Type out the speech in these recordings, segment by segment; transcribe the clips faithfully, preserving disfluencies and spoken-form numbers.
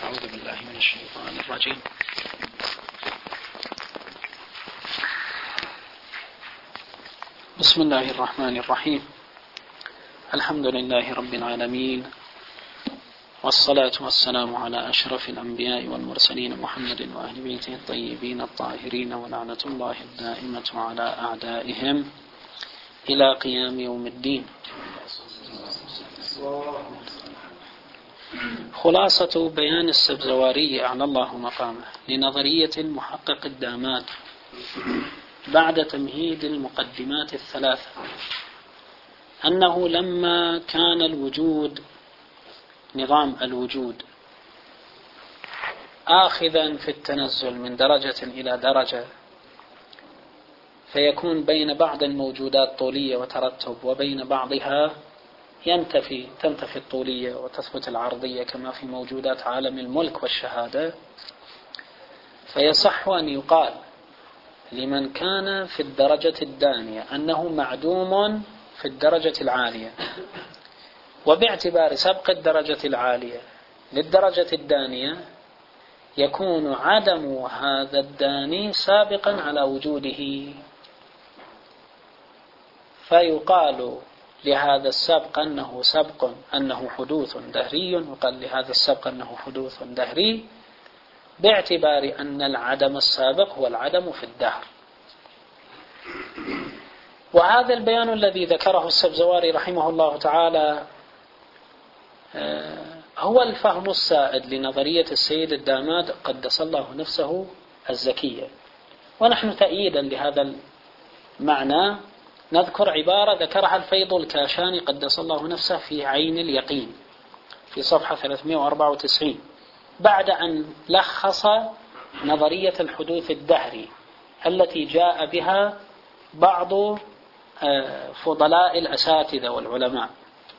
أعوذ بالله من الشيطان الرجيم. بسم الله الرحمن الرحيم. الحمد لله رب العالمين، والصلاة والسلام على أشرف الأنبياء والمرسلين محمد وأهل بيته الطيبين الطاهرين، ولعنة الله الدائمة على أعدائهم إلى قيام يوم الدين. خلاصة بيان السبزواري أعلى الله مقامه لنظرية المحقق الداماد بعد تمهيد المقدمات الثلاثة، أنه لما كان الوجود نظام الوجود آخذا في التنزل من درجة إلى درجة، فيكون بين بعض الموجودات طولية وترتب، وبين بعضها ينتفي تنتفي الطولية وتثبت العرضية كما في موجودات عالم الملك والشهادة. فيصح أن يقال لمن كان في الدرجة الدانية أنه معدوم في الدرجة العالية، وباعتبار سبق الدرجة العالية للدرجة الدانية يكون عدم هذا الداني سابقا على وجوده، فيقال لهذا السبق أنه سبق أنه حدوث دهري، وقال لهذا السبق أنه حدوث دهري باعتبار أن العدم السابق هو العدم في الدهر. وهذا البيان الذي ذكره السبزواري رحمه الله تعالى هو الفهم السائد لنظرية السيد الداماد قدس الله نفسه الزكية. ونحن تأييدا لهذا المعنى نذكر عبارة ذكرها الفيض الكاشاني قدس الله نفسه في عين اليقين في صفحة ثلاثمائة وأربعة وتسعين، بعد أن لخص نظرية الحدوث الدهري التي جاء بها بعض فضلاء الأساتذة والعلماء.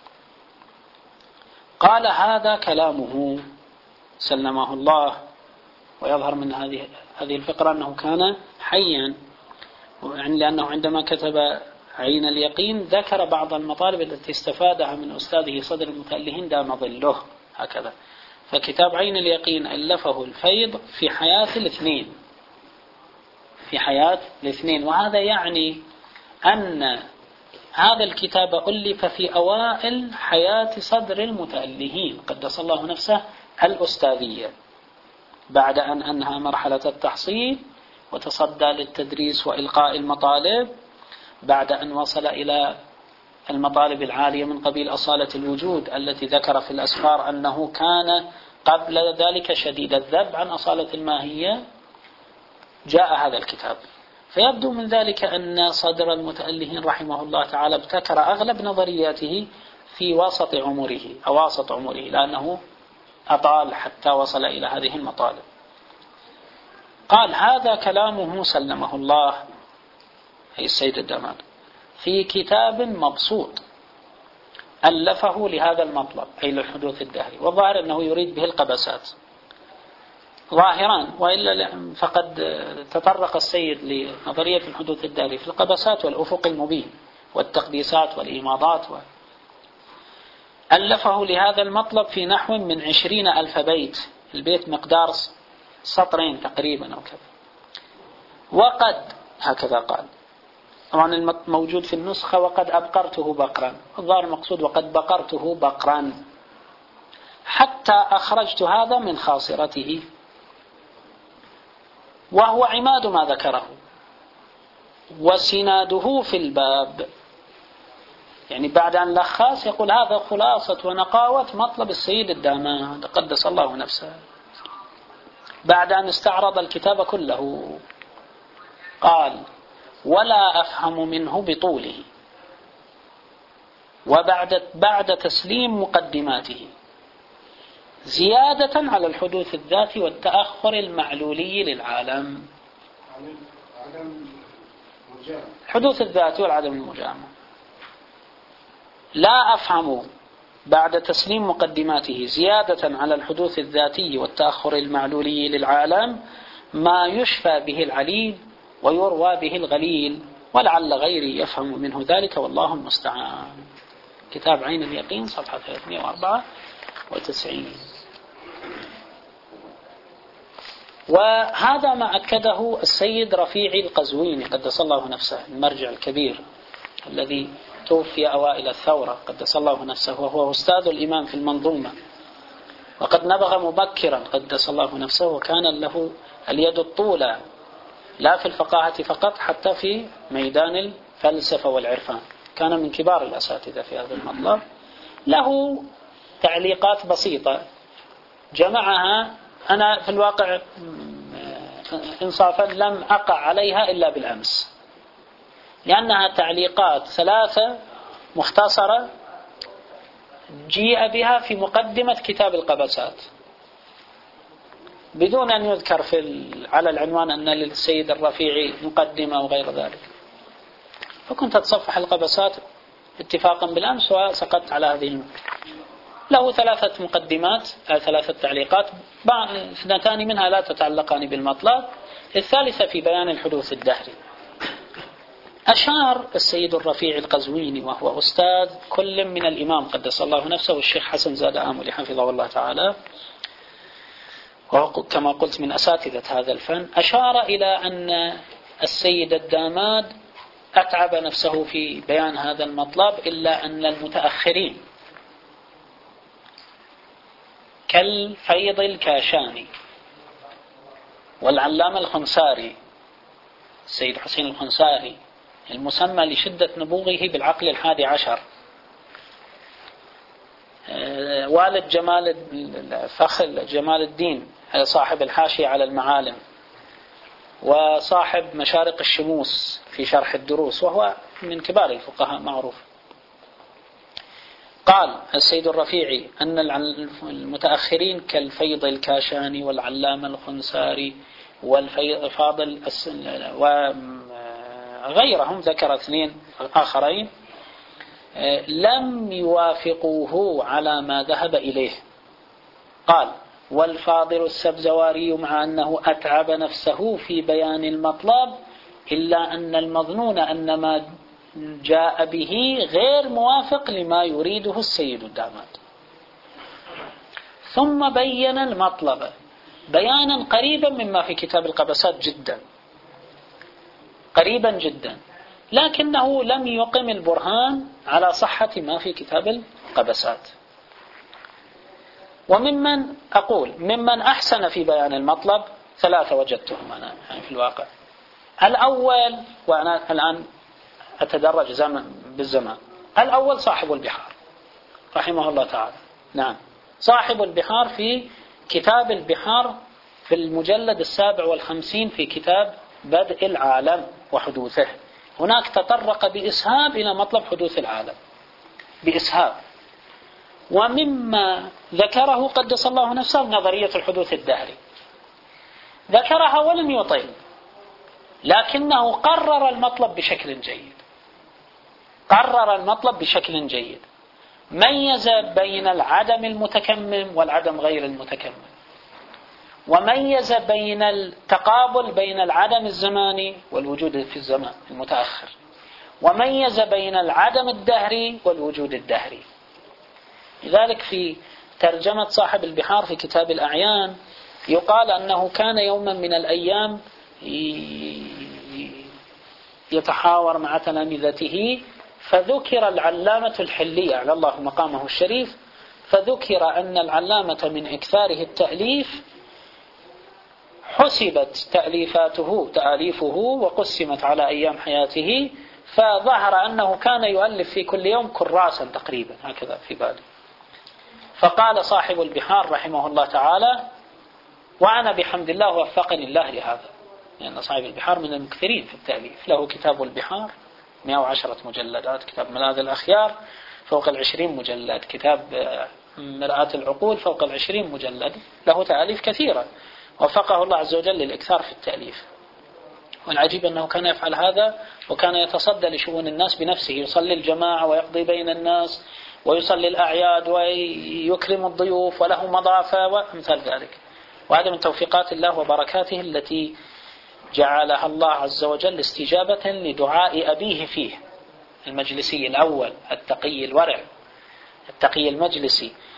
قال: هذا كلامه سلمه الله. ويظهر من هذه هذه الفقرة أنه كان حيا، يعني لأنه عندما كتب عين اليقين ذكر بعض المطالب التي استفادها من أستاذه صدر المتألهين دام ظله هكذا. فكتاب عين اليقين ألفه الفيض في حياة الاثنين في حياة الاثنين وهذا يعني أن هذا الكتاب ألف في أوائل حياة صدر المتألهين قدس الله نفسه الأستاذية، بعد أن أنهى مرحلة التحصيل وتصدى للتدريس وإلقاء المطالب، بعد أن وصل إلى المطالب العالية من قبيل أصالة الوجود التي ذكر في الأسفار أنه كان قبل ذلك شديد الذب عن أصالة الماهية، جاء هذا الكتاب. فيبدو من ذلك أن صدر المتألهين رحمه الله تعالى ابتكر أغلب نظرياته في وسط عمره أو وسط عمره، لأنه أطال حتى وصل إلى هذه المطالب. قال: هذا كلامه سلمه الله أي السيد الداماد في كتاب مبسوط ألفه لهذا المطلب أي للحدوث الدهري، والظاهر أنه يريد به القبسات ظاهرا، وإلا فقد تطرق السيد لنظرية الحدوث الدهري في القبسات والأفق المبين والتقديسات والإيماضات و... ألفه لهذا المطلب في نحو من عشرين ألف بيت، البيت مقدار سطرين تقريبا أو كذا. وقد هكذا قال، طبعا الموجود في النسخة وقد أبقرته بقرا، الظاهر المقصود وقد بقرته بقرا حتى أخرجت هذا من خاصرته، وهو عماد ما ذكره وسناده في الباب. يعني بعد أن لخص يقول هذا خلاصة ونقاوة مطلب السيد الداماد قدس الله نفسه، بعد أن استعرض الكتاب كله. قال: ولا أفهم منه بطوله، وبعد بعد تسليم مقدماته زيادة على الحدوث الذاتي والتأخر المعلولي للعالم. الحدوث الذاتي والعدم المجامع. لا أفهم بعد تسليم مقدماته زيادة على الحدوث الذاتي والتأخر المعلولي للعالم ما يشفى به العليل ويروى به الغليل، ولعل غيري يفهم منه ذلك والله المستعان. كتاب عين اليقين صفحة ثلاثمائة وأربعة وتسعين. وهذا ما أكده السيد رفيعي القزويني قدس الله نفسه، المرجع الكبير الذي توفي أوائل الثورة قدس الله نفسه، وهو أستاذ الإمام في المنظومة، وقد نبغ مبكرا قدس الله نفسه، وكان له اليد الطولى لا في الفقاهة فقط، حتى في ميدان الفلسفة والعرفان، كان من كبار الأساتذة في هذا المطلب. له تعليقات بسيطة جمعها، أنا في الواقع إنصافا لم أقع عليها إلا بالأمس، لأنها تعليقات ثلاثة مختصرة جيء بها في مقدمة كتاب القبسات، بدون أن يذكر في على العنوان أن للسيد الرفيعي مقدمة وغير ذلك. فكنت أتصفح القبسات اتفاقا بالأمس وسقطت على هذه النقطة. له ثلاثة مقدمات، ثلاثة تعليقات، اثنتان منها لا تتعلقان بالمطلب، الثالثة في بيان الحدوث الدهري. أشار السيد الرفيع القزويني وهو أستاذ كل من الإمام قدس الله نفسه والشيخ حسن زاد آملي حفظه الله تعالى، وهو كما قلت من أساتذة هذا الفن، أشار إلى أن السيد الداماد أتعب نفسه في بيان هذا المطلب، إلا أن المتأخرين كالفيض الكاشاني والعلامة الخنساري السيد حسين الخنساري، المسمى لشدة نبوغه بالعقل الحادي عشر، والد جمال الفخر جمال الدين صاحب الحاشية على المعالم، وصاحب مشارق الشموس في شرح الدروس، وهو من كبار الفقهاء معروف. قال السيد الرفيعي أن المتأخرين كالفيض الكاشاني والعلامة الخنساري والفاضل وغيرهم، ذكر اثنين آخرين، لم يوافقوه على ما ذهب إليه. قال والفاضل السبزواري مع أنه أتعب نفسه في بيان المطلب، إلا أن المظنون أن ما جاء به غير موافق لما يريده السيد الداماد. ثم بين المطلب بيانا قريبا مما في كتاب القبسات جدا، قريبا جدا، لكنه لم يقم البرهان على صحة ما في كتاب القبسات. وممن أقول ممن أحسن في بيان المطلب ثلاثة وجدتهم أنا يعني في الواقع. الأول، وأنا الآن أتدرج زمن بالزمان، الأول صاحب البحار رحمه الله تعالى. نعم، صاحب البحار في كتاب البحار في المجلد السابع والخمسين في كتاب بدء العالم وحدوثه، هناك تطرق بإسهاب إلى مطلب حدوث العالم بإسهاب. ومما ذكره قدس الله نفسه نظرية الحدوث الدهري، ذكرها ولم يطيل، لكنه قرر المطلب بشكل جيد، قرر المطلب بشكل جيد، ميز بين العدم المتكمل والعدم غير المتكمل، وميز بين التقابل بين العدم الزماني والوجود في الزمان المتأخر، وميز بين العدم الدهري والوجود الدهري. لذلك في ترجمة صاحب البحار في كتاب الأعيان يقال أنه كان يوما من الأيام يتحاور مع تلامذته، فذكر العلامة الحلية على الله مقامه الشريف، فذكر أن العلامة من إكثاره التأليف حسبت تأليفاته تأليفه وقسمت على أيام حياته، فظهر أنه كان يؤلف في كل يوم كراسا تقريبا هكذا في بالي. فقال صاحب البحار رحمه الله تعالى: وأنا بحمد الله وفقني الله لهذا، لأن يعني صاحب البحار من المكثرين في التأليف، له كتاب البحار مئة وعشرة مجلدات، كتاب ملاذ الأخيار فوق العشرين مجلد، كتاب مرآة العقول فوق العشرين مجلد، له تأليف كثيرة، وفقه الله عز وجل للإكثار في التأليف. والعجيب أنه كان يفعل هذا وكان يتصدى لشؤون الناس بنفسه، يصلي الجماعة ويقضي بين الناس ويصلي الأعياد ويكرم الضيوف وله مضافة ومثل ذلك. وهذا من توفيقات الله وبركاته التي جعلها الله عز وجل استجابة لدعاء أبيه فيه، المجلسي الأول التقي الورع التقي المجلسي،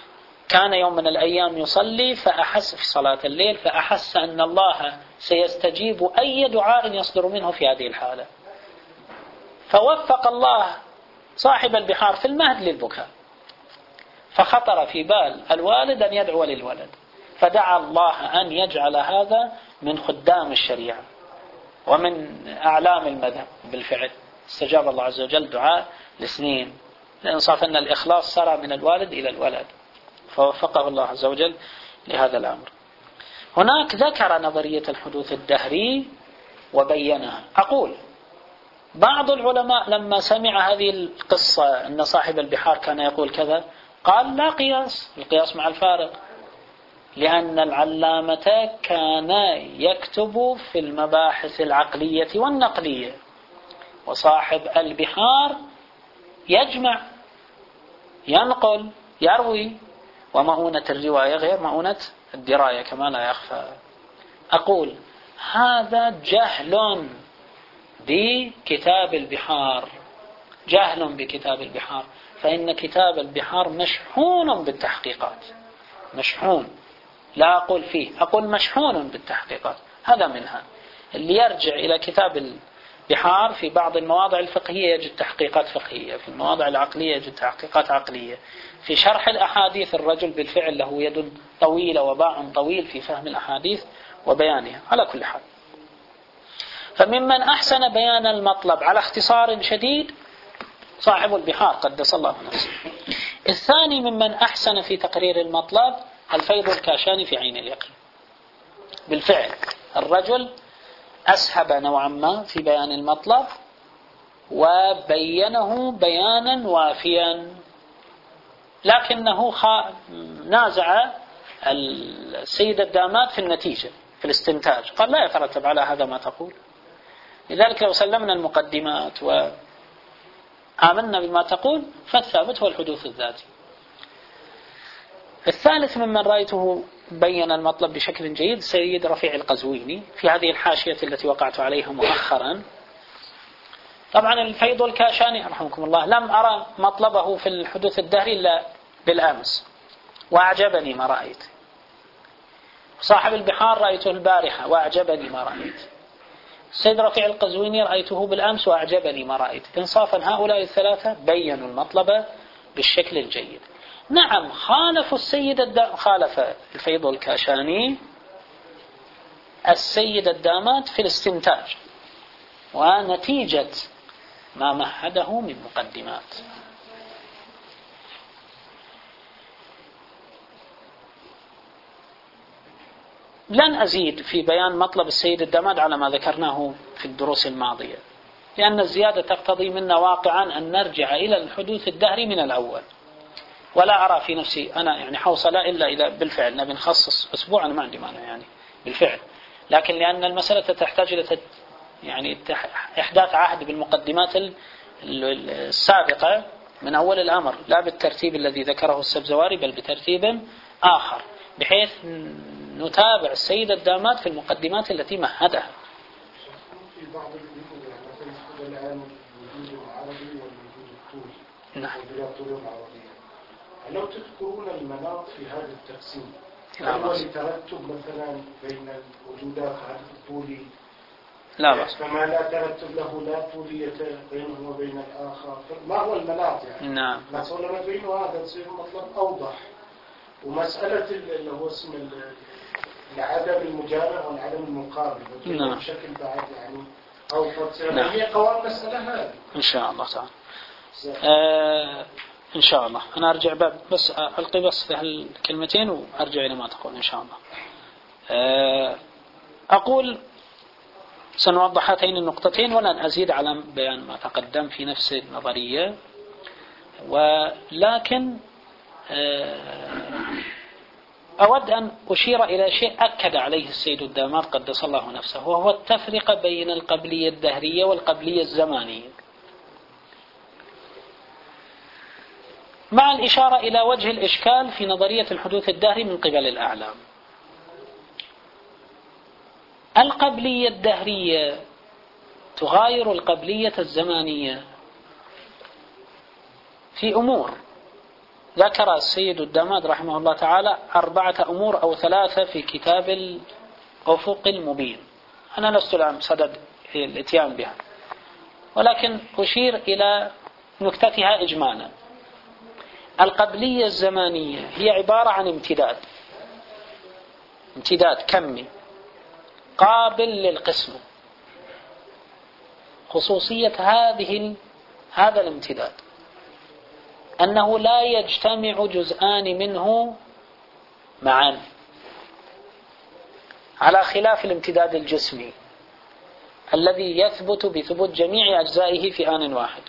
كان يوم من الأيام يصلي فأحس في صلاة الليل فأحس أن الله سيستجيب أي دعاء يصدر منه في هذه الحالة، فوفق الله صاحب البحار في المهد للبكاء، فخطر في بال الوالد أن يدعو للولد، فدعا الله أن يجعل هذا من خدام الشريعة ومن أعلام المذهب. بالفعل استجاب الله عز وجل دعاء لسنين، لإنصاف أن الإخلاص سرى من الوالد إلى الولد، فوفقه الله عز وجل لهذا الأمر. هناك ذكر نظرية الحدوث الدهري وبينها. أقول بعض العلماء لما سمع هذه القصة أن صاحب البحار كان يقول كذا قال لا قياس، القياس مع الفارق، لأن العلامة كان يكتب في المباحث العقلية والنقلية، وصاحب البحار يجمع ينقل يروي، ومؤونة الرواية غير مؤونة الدراية كما لا يخفى. أقول هذا جهل بكتاب البحار، جهل بكتاب البحار، فإن كتاب البحار مشحون بالتحقيقات، مشحون، لا أقول فيه، أقول مشحون بالتحقيقات. هذا منها. اللي يرجع إلى كتاب البحار في بعض المواضع الفقهية يجد تحقيقات فقهية، في المواضع العقلية يجد تحقيقات عقلية، في شرح الأحاديث الرجل بالفعل له يد طويلة وباع طويل في فهم الأحاديث وبيانها. على كل حال، فممن أحسن بيان المطلب على اختصار شديد صاحب البحار قدس الله نفسه. الثاني ممن أحسن في تقرير المطلب الفيض الكاشاني في عين اليقين. بالفعل الرجل أسهب نوعا ما في بيان المطلب وبينه بيانا وافيا، لكنه نازع السيد الدامات في النتيجة في الاستنتاج، قال لا يترتب على هذا ما تقول. لذلك لو سلمنا المقدمات وآمنا بما تقول فالثابت هو الحدوث الذاتي. الثالث ممن رأيته بين المطلب بشكل جيد سيد رفيع القزويني في هذه الحاشية التي وقعت عليها مؤخرا. طبعا الفيض الكاشاني رحمكم الله لم أرى مطلبه في الحدوث الدهري إلا بالأمس، وأعجبني ما رأيت. صاحب البحار رأيته البارحة وأعجبني ما رأيت. السيد رفيع القزويني رأيته بالأمس وأعجبني ما رأيت. إنصافا هؤلاء الثلاثة بيّنوا المطلب بالشكل الجيد. نعم خالف السيد الد... خالف الفيض الكاشاني السيد الدامات في الاستنتاج ونتيجة ما مهده من مقدمات. لن أزيد في بيان مطلب السيد الدامات على ما ذكرناه في الدروس الماضية، لأن الزيادة تقتضي منا واقعا أن نرجع إلى الحدوث الدهري من الأول، ولا أرى في نفسي أنا يعني حوصلة إلا إذا بالفعل نبي نخصص أسبوع، أنا ما عندي مانع يعني بالفعل، لكن لأن المسألة تحتاج إلى يعني إحداث عهد بالمقدمات السابقة من أول الأمر، لا بالترتيب الذي ذكره السبزواري بل بترتيب آخر، بحيث نتابع السيد الدامات في المقدمات التي مهدها. في بعض الوجود مثلا الآن الوجود العربي والوجود الطولي. نعم. العربية. لو تذكرون المناط في هذا التقسيم، هل هو لترتب مثلا بين الوجودات هذا الطولي؟ لا بأس. فما لا ترتب له لا طولية بينه وبين الآخر، ما هو المناط يعني؟ نعم. مثلا بينه هذا تصير مطلب أوضح. ومسألة اللي هو اسم العدم المجامع والعدم المقابل نعم. بشكل بعد يعني أو نعم. هي قوام مسألة هذه إن شاء الله تعالى. آه إن شاء الله أنا أرجع باب بس ألقي بس في هالكلمتين وأرجع إلى ما تقول إن شاء الله. آه أقول سنوضح هاتين النقطتين ولن أزيد على بيان ما تقدم في نفس النظرية، ولكن أود أن أشير إلى شيء أكد عليه السيد الدامات قدس الله نفسه، وهو التفرقة بين القبلية الدهرية والقبلية الزمانية، مع الإشارة إلى وجه الإشكال في نظرية الحدوث الدهري من قبل الأعلام. القبلية الدهرية تغاير القبلية الزمانية في أمور. ذكر السيد الدماد رحمه الله تعالى أربعة أمور أو ثلاثة في كتاب الأفق المبين. أنا لست الآن صدد الاتيان بها، ولكن أشير إلى نكتتها إجمالا. القبلية الزمانية هي عبارة عن امتداد امتداد كمي قابل للقسم. خصوصية هذه هذا الامتداد أنه لا يجتمع جزءان منه معا، على خلاف الامتداد الجسمي الذي يثبت بثبوت جميع أجزائه في آن واحد.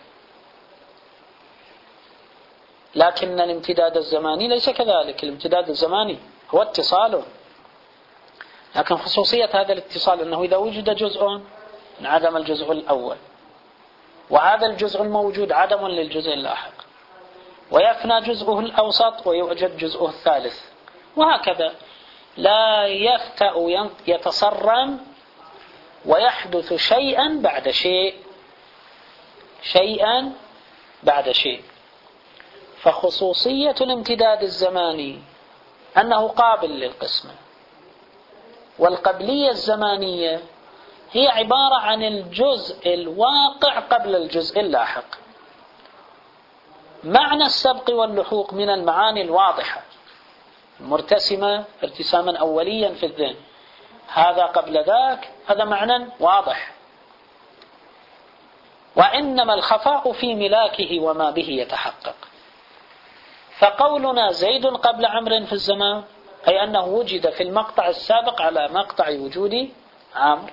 لكن الامتداد الزماني ليس كذلك. الامتداد الزماني هو اتصال، لكن خصوصية هذا الاتصال أنه إذا وجد جزء انعدم الجزء الأول، وهذا الجزء الموجود عدم للجزء اللاحق، ويفنى جزءه الأوسط ويوجد جزءه الثالث، وهكذا لا يفتأ يتصرم ويحدث شيئا بعد شيء شيئا بعد شيء. فخصوصية الامتداد الزماني أنه قابل للقسمة، والقبلية الزمانية هي عبارة عن الجزء الواقع قبل الجزء اللاحق. معنى السبق واللحوق من المعاني الواضحة مرتسمة ارتساما أوليا في الذهن، هذا قبل ذاك، هذا معنى واضح. وإنما الخفاء في ملاكه وما به يتحقق. فقولنا زيد قبل عمرو في الزمان أي أنه وجد في المقطع السابق على مقطع وجود عمرو.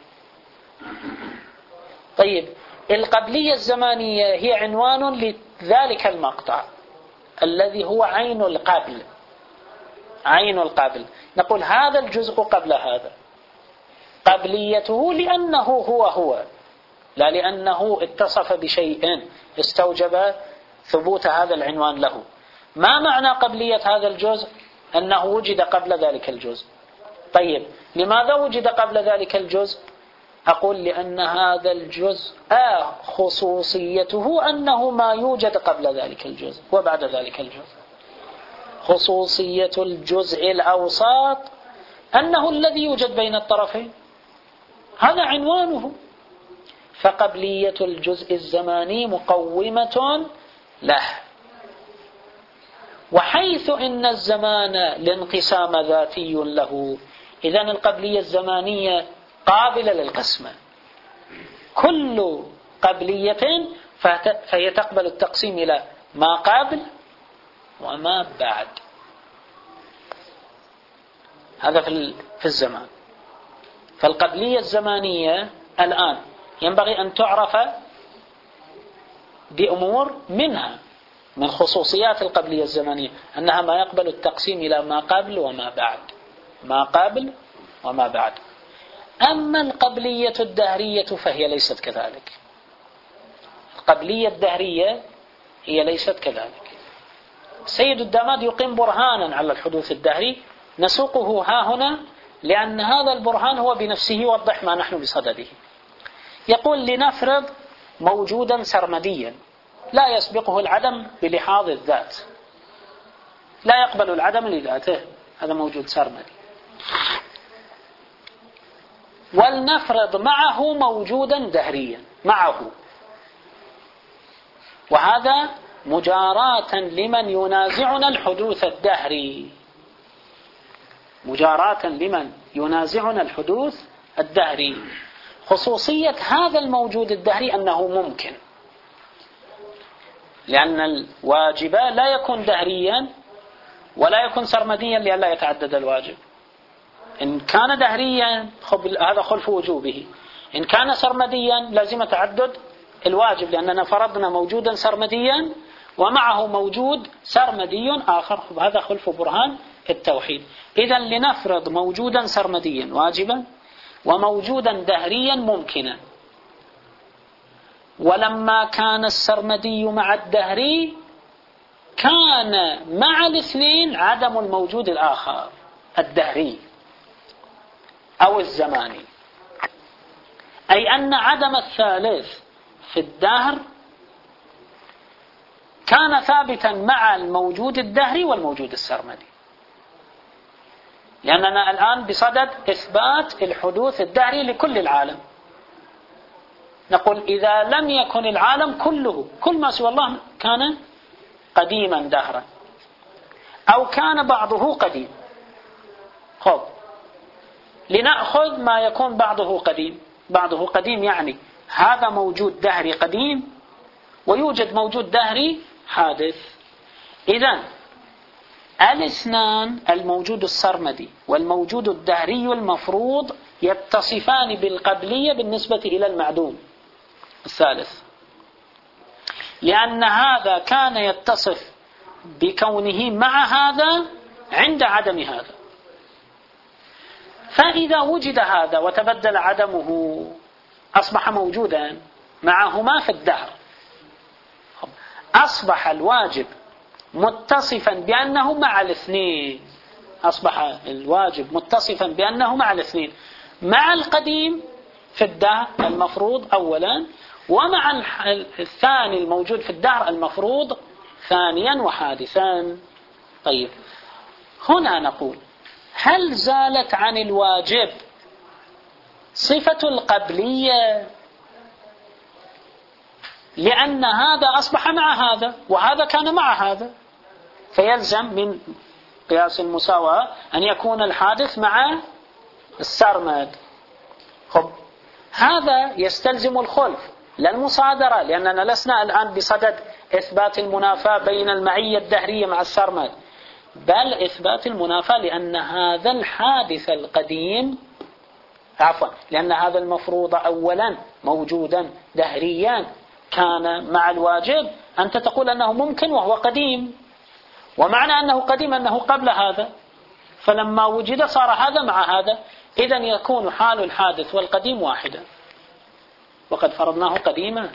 طيب، القبلية الزمانية هي عنوان لذلك المقطع الذي هو عين القبل. عين القبل نقول هذا الجزء قبل هذا، قبليته لأنه هو هو، لا لأنه اتصف بشيء استوجب ثبوت هذا العنوان له. ما معنى قبلية هذا الجزء؟ أنه وجد قبل ذلك الجزء. طيب، لماذا وجد قبل ذلك الجزء؟ أقول لأن هذا الجزء آه خصوصيته أنه ما يوجد قبل ذلك الجزء وبعد ذلك الجزء. خصوصية الجزء الأوسط أنه الذي يوجد بين الطرفين، هذا عنوانه. فقبلية الجزء الزماني مقومة له. وحيث إن الزمان لانقسام ذاتي له، إذن القبلية الزمانية قابلة للقسمة. كل قبلية فهي تقبل التقسيم إلى ما قبل وما بعد. هذا في الزمان. فالقبلية الزمانية الآن ينبغي أن تعرف بأمور منها من خصوصيات القبلية الزمانية أنها ما يقبل التقسيم إلى ما قبل وما بعد، ما قبل وما بعد. أما القبلية الدهرية فهي ليست كذلك. القبلية الدهرية هي ليست كذلك. سيد الدماد يقيم برهانا على الحدوث الدهري، نسوقه ها هنا لأن هذا البرهان هو بنفسه يوضح ما نحن بصدده. يقول لنفرض موجودا سرمديا لا يسبقه العدم بلحاظ الذات، لا يقبل العدم لذاته، هذا موجود سرمدي. ولنفرض معه موجودا دهريا معه، وهذا مجاراة لمن ينازعنا الحدوث الدهري، مجاراة لمن ينازعنا الحدوث الدهري. خصوصية هذا الموجود الدهري أنه ممكن، لأن الواجب لا يكون دهريا ولا يكون سرمديا لئلا يتعدد الواجب. إن كان دهريا هذا خلف وجوبه، إن كان سرمديا لازم تعدد الواجب، لأننا فرضنا موجودا سرمديا ومعه موجود سرمدي آخر، هذا خلف برهان التوحيد. إذن لنفرض موجودا سرمديا واجبا وموجودا دهريا ممكنا. ولما كان السرمدي مع الدهري كان مع الاثنين عدم الموجود الآخر الدهري أو الزماني، أي أن عدم الثالث في الدهر كان ثابتا مع الموجود الدهري والموجود السرمدي، لأننا الآن بصدد إثبات الحدوث الدهري لكل العالم. نقول إذا لم يكن العالم كله، كل ما سوى الله كان قديما دهرا، أو كان بعضه قديم. خب، لنأخذ ما يكون بعضه قديم. بعضه قديم يعني هذا موجود دهري قديم ويوجد موجود دهري حادث. إذن الاثنان، الموجود السرمدي والموجود الدهري، المفروض يتصفان بالقبلية بالنسبة إلى المعدوم الثالث، لأن هذا كان يتصف بكونه مع هذا عند عدم هذا. فإذا وجد هذا وتبدل عدمه أصبح موجودا معهما في الدهر، أصبح الواجب متصفا بأنه مع الاثنين. أصبح الواجب متصفا بأنه مع الاثنين، مع القديم في الدهر المفروض أولا، ومع الثاني الموجود في الدهر المفروض ثانيا وحادثا. طيب، هنا نقول هل زالت عن الواجب صفة القبلية؟ لأن هذا أصبح مع هذا وهذا كان مع هذا، فيلزم من قياس المساواة أن يكون الحادث مع السرمد. خب، هذا يستلزم الخلف لا المصادرة، لأننا لسنا الآن بصدد إثبات المنافاة بين المعية الدهرية مع السرمد، بل إثبات المنافاة لأن هذا الحادث القديم، عفوا لأن هذا المفروض أولا موجودا دهريا كان مع الواجب، أنت تقول أنه ممكن وهو قديم، ومعنى أنه قديم أنه قبل هذا، فلما وجد صار هذا مع هذا، إذن يكون حال الحادث والقديم واحدا، وقد فرضناه قديما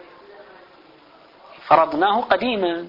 فرضناه قديما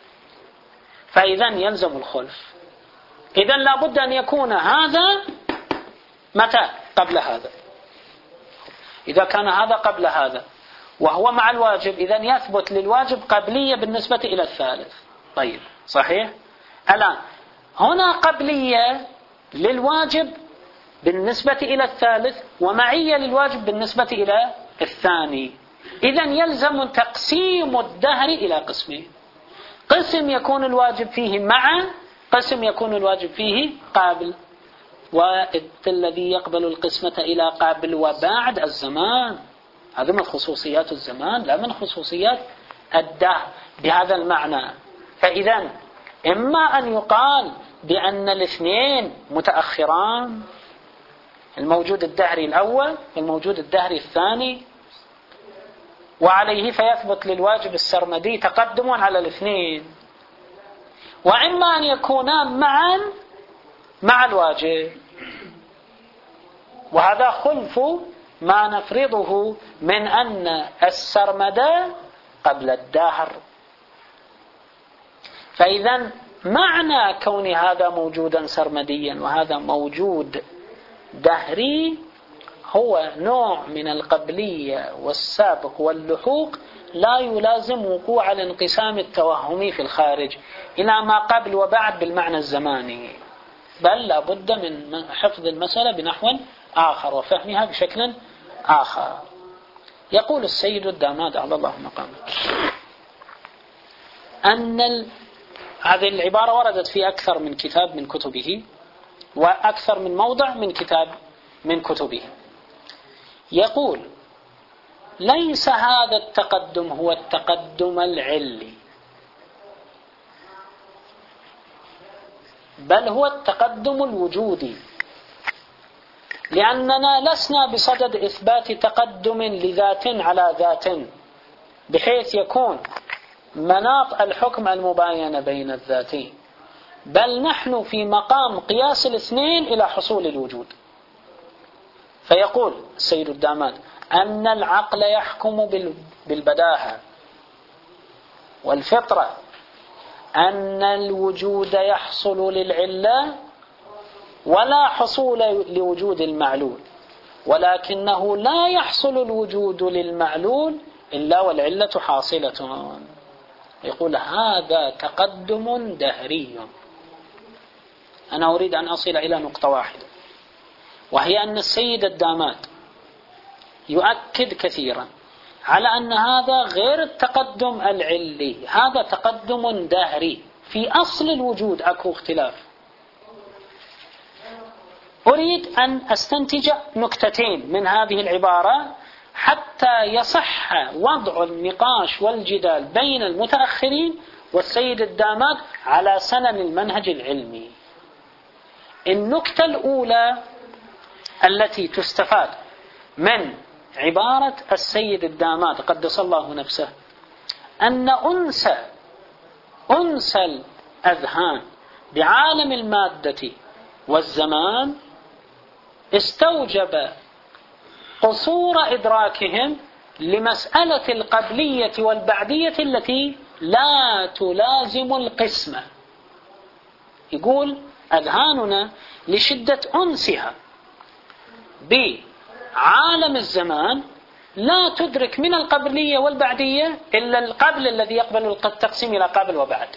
فإذن يلزم الخلف. إذن لابد أن يكون هذا متى؟ قبل هذا. إذا كان هذا قبل هذا وهو مع الواجب، إذن يثبت للواجب قبلية بالنسبة إلى الثالث. طيب، صحيح؟ الآن هنا قبلية للواجب بالنسبة إلى الثالث ومعية للواجب بالنسبة إلى الثاني. إذن يلزم تقسيم الدهر إلى قسمين: قسم يكون الواجب فيه مع، قسم يكون الواجب فيه قابل. والذي يقبل القسمة إلى قابل وبعد الزمان، هذا من خصوصيات الزمان لا من خصوصيات الدهر بهذا المعنى. فإذا إما أن يقال بأن الاثنين متأخران، الموجود الدهري الأول والموجود الدهري الثاني، وعليه فيثبت للواجب السرمدي تقدم على الاثنين، وإما أن يكونان معا مع الواجب، وهذا خلف ما نفرضه من أن السرمد قبل الدهر. فإذا معنى كون هذا موجودا سرمديا وهذا موجود دهري هو نوع من القبلية والسابق واللحوق لا يلازم وقوع الانقسام التوهمي في الخارج إلى ما قبل وبعد بالمعنى الزماني، بل لا بد من حفظ المسألة بنحو آخر وفهمها بشكل آخر. يقول السيد الداماد على الله مقامه أن ال... هذه العبارة وردت في أكثر من كتاب من كتبه وأكثر من موضع من كتاب من كتبه. يقول: ليس هذا التقدم هو التقدم العلي، بل هو التقدم الوجودي، لأننا لسنا بصدد إثبات تقدم لذات على ذات بحيث يكون مناط الحكم المباينة بين الذاتين، بل نحن في مقام قياس الاثنين إلى حصول الوجود. فيقول السيد الداماد أن العقل يحكم بالبداهة، والفطرة أن الوجود يحصل للعلة ولا حصول لوجود المعلول، ولكنه لا يحصل الوجود للمعلول إلا والعلة حاصلة. يقول هذا تقدم دهري. أنا أريد أن أصل إلى نقطة واحدة، وهي أن السيد الداماد يؤكد كثيرا على أن هذا غير التقدم العلي، هذا تقدم دهري في أصل الوجود، أكو اختلاف. أريد أن أستنتج نكتتين من هذه العبارة حتى يصح وضع النقاش والجدال بين المتأخرين والسيد الداماد على سنن المنهج العلمي. النكتة الأولى التي تستفاد من عبارة السيد الداماد قدس الله نفسه أن أنس أنس الأذهان بعالم المادة والزمان استوجب قصور إدراكهم لمسألة القبلية والبعدية التي لا تلازم القسمة. يقول أذهاننا لشدة أنسها بعالم الزمان لا تدرك من القبلية والبعدية إلا القبل الذي يقبل التقسيم إلى قبل وبعد،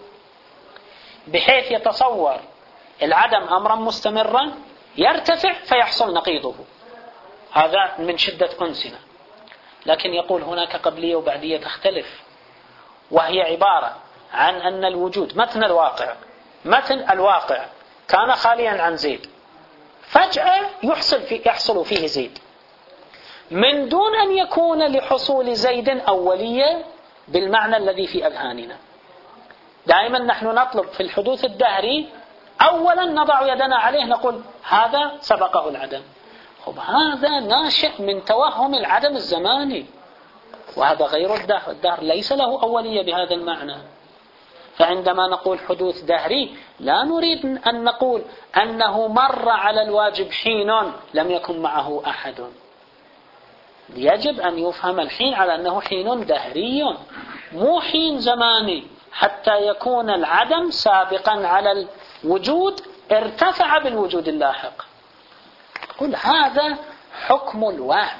بحيث يتصور العدم أمرا مستمرا يرتفع فيحصل نقيضه، هذا من شدة أنسنا. لكن يقول هناك قبلية وبعدية تختلف، وهي عبارة عن أن الوجود متن الواقع متن الواقع كان خاليا عن زيد، فجأة يحصل, في يحصل فيه زيد من دون أن يكون لحصول زيد أولية بالمعنى الذي في أذهاننا. دائما نحن نطلب في الحدوث الدهري أولا نضع يدنا عليه نقول هذا سبقه العدم. خب هذا ناشئ من توهم العدم الزماني، وهذا غير الدهر. الدهر ليس له أولية بهذا المعنى. فعندما نقول حدوث دهري لا نريد أن نقول أنه مر على الواجب حين لم يكن معه أحد. يجب أن يفهم الحين على أنه حين دهري مو حين زماني، حتى يكون العدم سابقا على الوجود ارتفع بالوجود اللاحق. قل هذا حكم الوهم.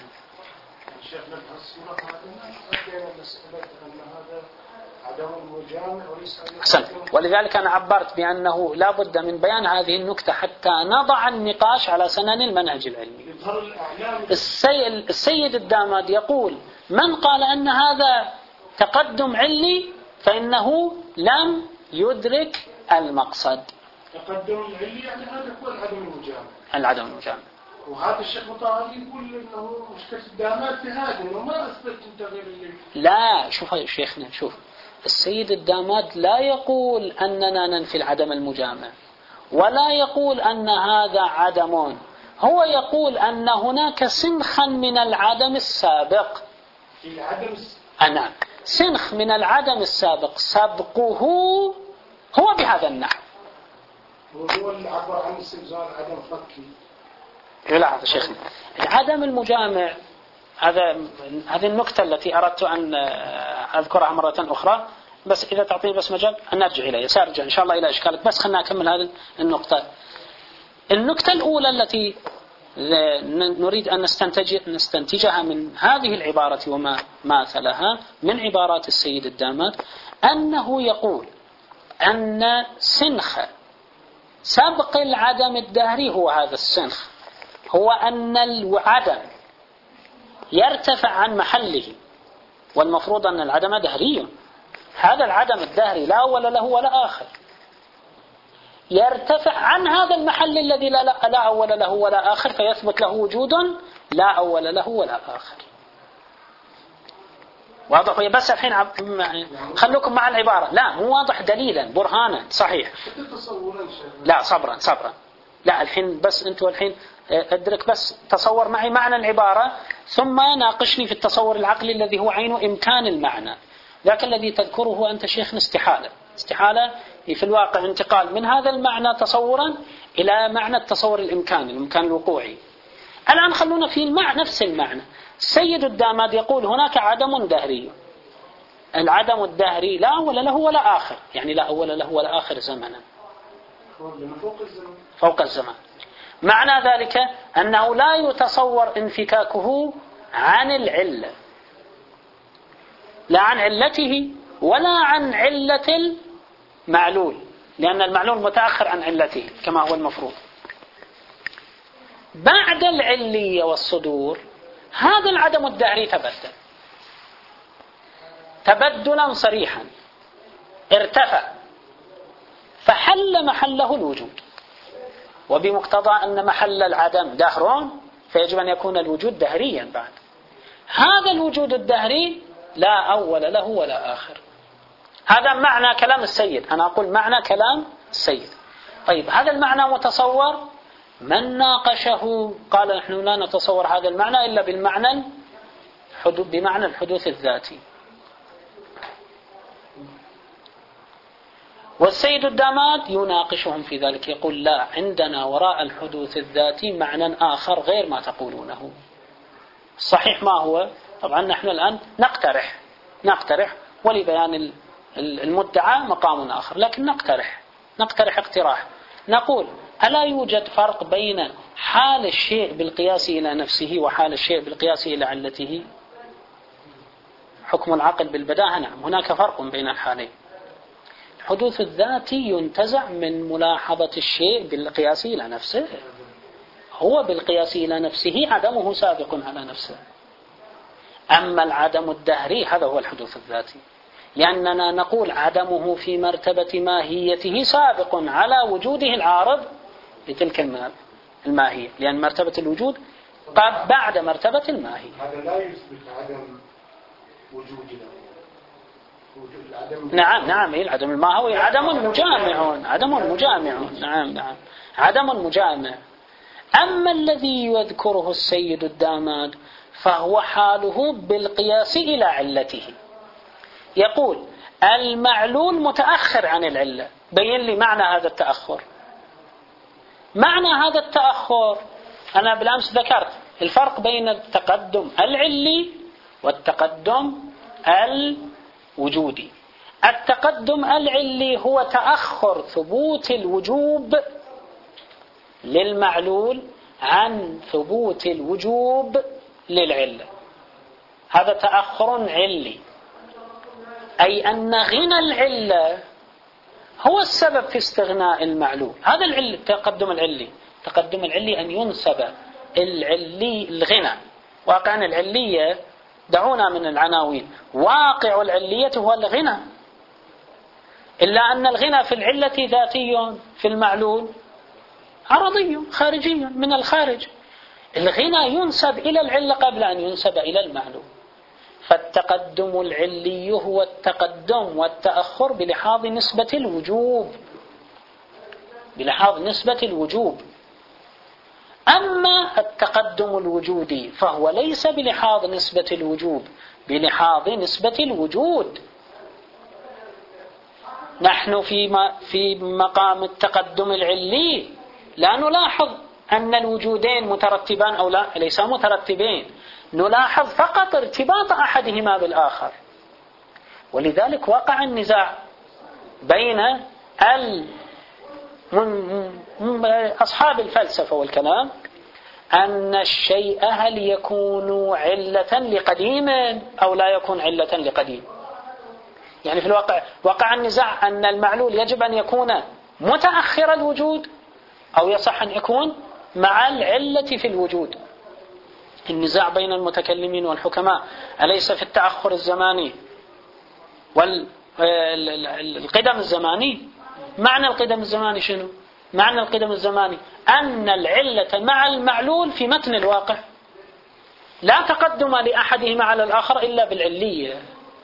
حسن. ولذلك أنا عبرت بأنه لا بد من بيان هذه النكتة حتى نضع النقاش على سنن المنهج العلمي. السيد الداماد يقول من قال أن هذا تقدم علي فإنه لم يدرك المقصد. تقدم العلي يعني هذا هو العدم المجامع. العدم المجامع. وهذا الشيخ مطهر يقول انه مشكلة الدامات في هذا انه ما اثبت تغيير اللي. لا شوف يا شيخنا، شوف السيد الداماد لا يقول أننا ننفي العدم المجامع، ولا يقول أن هذا عدم، هو يقول أن هناك سنخا من العدم السابق. العدم أنا سنخ من العدم السابق سبقه هو بهذا النحو. وهو اللي عبر عن استلزام عدم فكي. لا هذا شيخنا العدم المجامع، هذا هذه النكتة التي أردت أن أذكرها مرة أخرى، بس إذا تعطيني بس مجال أن أرجع إليه، سأرجع إن شاء الله إلى إشكالك، بس خلنا أكمل هذه النقطة. النكتة الأولى التي نريد أن نستنتج نستنتجها من هذه العبارة وما ماثلها من عبارات السيد الداماد أنه يقول أن سنخ سبق العدم الدهري هو هذا السنخ، هو أن العدم يرتفع عن محله، والمفروض أن العدم دهري. هذا العدم الدهري لا أول له ولا آخر، يرتفع عن هذا المحل الذي لا, لا, لا أول له ولا آخر، فيثبت له وجود لا أول له ولا آخر. واضح؟ بس الحين عب... خلوكم مع العبارة. لا مو واضح دليلا برهانا صحيح. لا صبرا صبرا لا الحين بس أنتوا الحين أدرك، بس تصور معي معنى العبارة ثم ناقشني في التصور العقلي الذي هو عين إمكان المعنى. ذاك الذي تذكره أنت شيخنا استحالة استحالة في الواقع انتقال من هذا المعنى تصورا إلى معنى التصور الإمكاني الإمكان الوقوعي. الآن خلونا في المعنى نفس المعنى. السيد الداماد يقول هناك عدم دهري، العدم الدهري لا أول له ولا آخر، يعني لا أول له ولا آخر زمنا، فوق الزمان فوق الزمان. معنى ذلك أنه لا يتصور انفكاكه عن العلة، لا عن علته ولا عن علة المعلول، لأن المعلول متأخر عن علته كما هو المفروض. بعد العلية والصدور هذا العدم الدهري تبدل تبدلا صريحا، ارتفع فحل محله الوجود، وبمقتضى أن محل العدم دهر فيجب أن يكون الوجود دهريا. بعد هذا الوجود الدهري لا أول له ولا آخر. هذا معنى كلام السيد، أنا أقول معنى كلام السيد. طيب هذا المعنى متصور؟ من ناقشه قال نحن لا نتصور هذا المعنى إلا بالمعنى بمعنى الحدوث الذاتي. والسيد الداماد يناقشهم في ذلك، يقول لا، عندنا وراء الحدوث الذاتي معنى آخر غير ما تقولونه. الصحيح ما هو؟ طبعا نحن الآن نقترح نقترح ولبيان المدعى مقام آخر، لكن نقترح نقترح اقتراح، نقول ألا يوجد فرق بين حال الشيء بالقياس إلى نفسه وحال الشيء بالقياس إلى علته؟ حكم العقل بالبداهة نعم، هناك فرق بين الحالين. الحدوث الذاتي ينتزع من ملاحظة الشيء بالقياس إلى نفسه، هو بالقياس إلى نفسه عدمه سابق على نفسه. أما العدم الدهري هذا هو الحدوث الذاتي، لأننا نقول عدمه في مرتبة ماهيته سابق على وجوده العارض لتلك الماهية، لأن مرتبة الوجود قد بعد مرتبة الماهية. هذا لا يثبت عدم وجود العدم. نعم نعم، العدم الماهوي عدم مجامع، عدم مجامع، نعم نعم، عدم مجامع. أما الذي يذكره السيد الداماد فهو حاله بالقياس إلى علته. يقول المعلول متأخر عن العلة، بين لي معنى هذا التأخر. معنى هذا التأخر أنا بالأمس ذكرت الفرق بين التقدم العلي والتقدم الوجودي. التقدم العلي هو تأخر ثبوت الوجوب للمعلول عن ثبوت الوجوب للعلة، هذا تأخر علي، أي أن غنى العلة هو السبب في استغناء المعلول. هذا العلة التقدم العلي. التقدم العلي أن ينسب العلي الغنى. واقع العلية دعونا من العناوين، واقع العلية هو الغنى، إلا أن الغنى في العلة ذاتي، في المعلول عرضي خارجي من الخارج. الغنى ينسب إلى العلة قبل أن ينسب إلى المعلول. فالتقدم العلي هو التقدم والتأخر بلحاظ نسبة الوجوب، بلحاظ نسبة الوجوب. أما التقدم الوجودي فهو ليس بلحاظ نسبة الوجوب، بلحاظ نسبة الوجود. نحن في في مقام التقدم العلي لا نلاحظ أن الوجودين مترتبان أو لا، ليس مترتبين، نلاحظ فقط ارتباط أحدهما بالآخر. ولذلك وقع النزاع بين أصحاب الفلسفة والكلام أن الشيء هل يكون علة لقديم أو لا يكون علة لقديم. يعني في الواقع وقع النزاع أن المعلول يجب أن يكون متأخر الوجود أو يصح أن يكون مع العلة في الوجود. النزاع بين المتكلمين والحكماء أليس في التأخر الزماني والقدم الزماني؟ معنى القدم الزماني شنو؟ معنى القدم الزماني أن العلة مع المعلول في متن الواقع، لا تقدم لأحدهما على الآخر إلا بالعلية.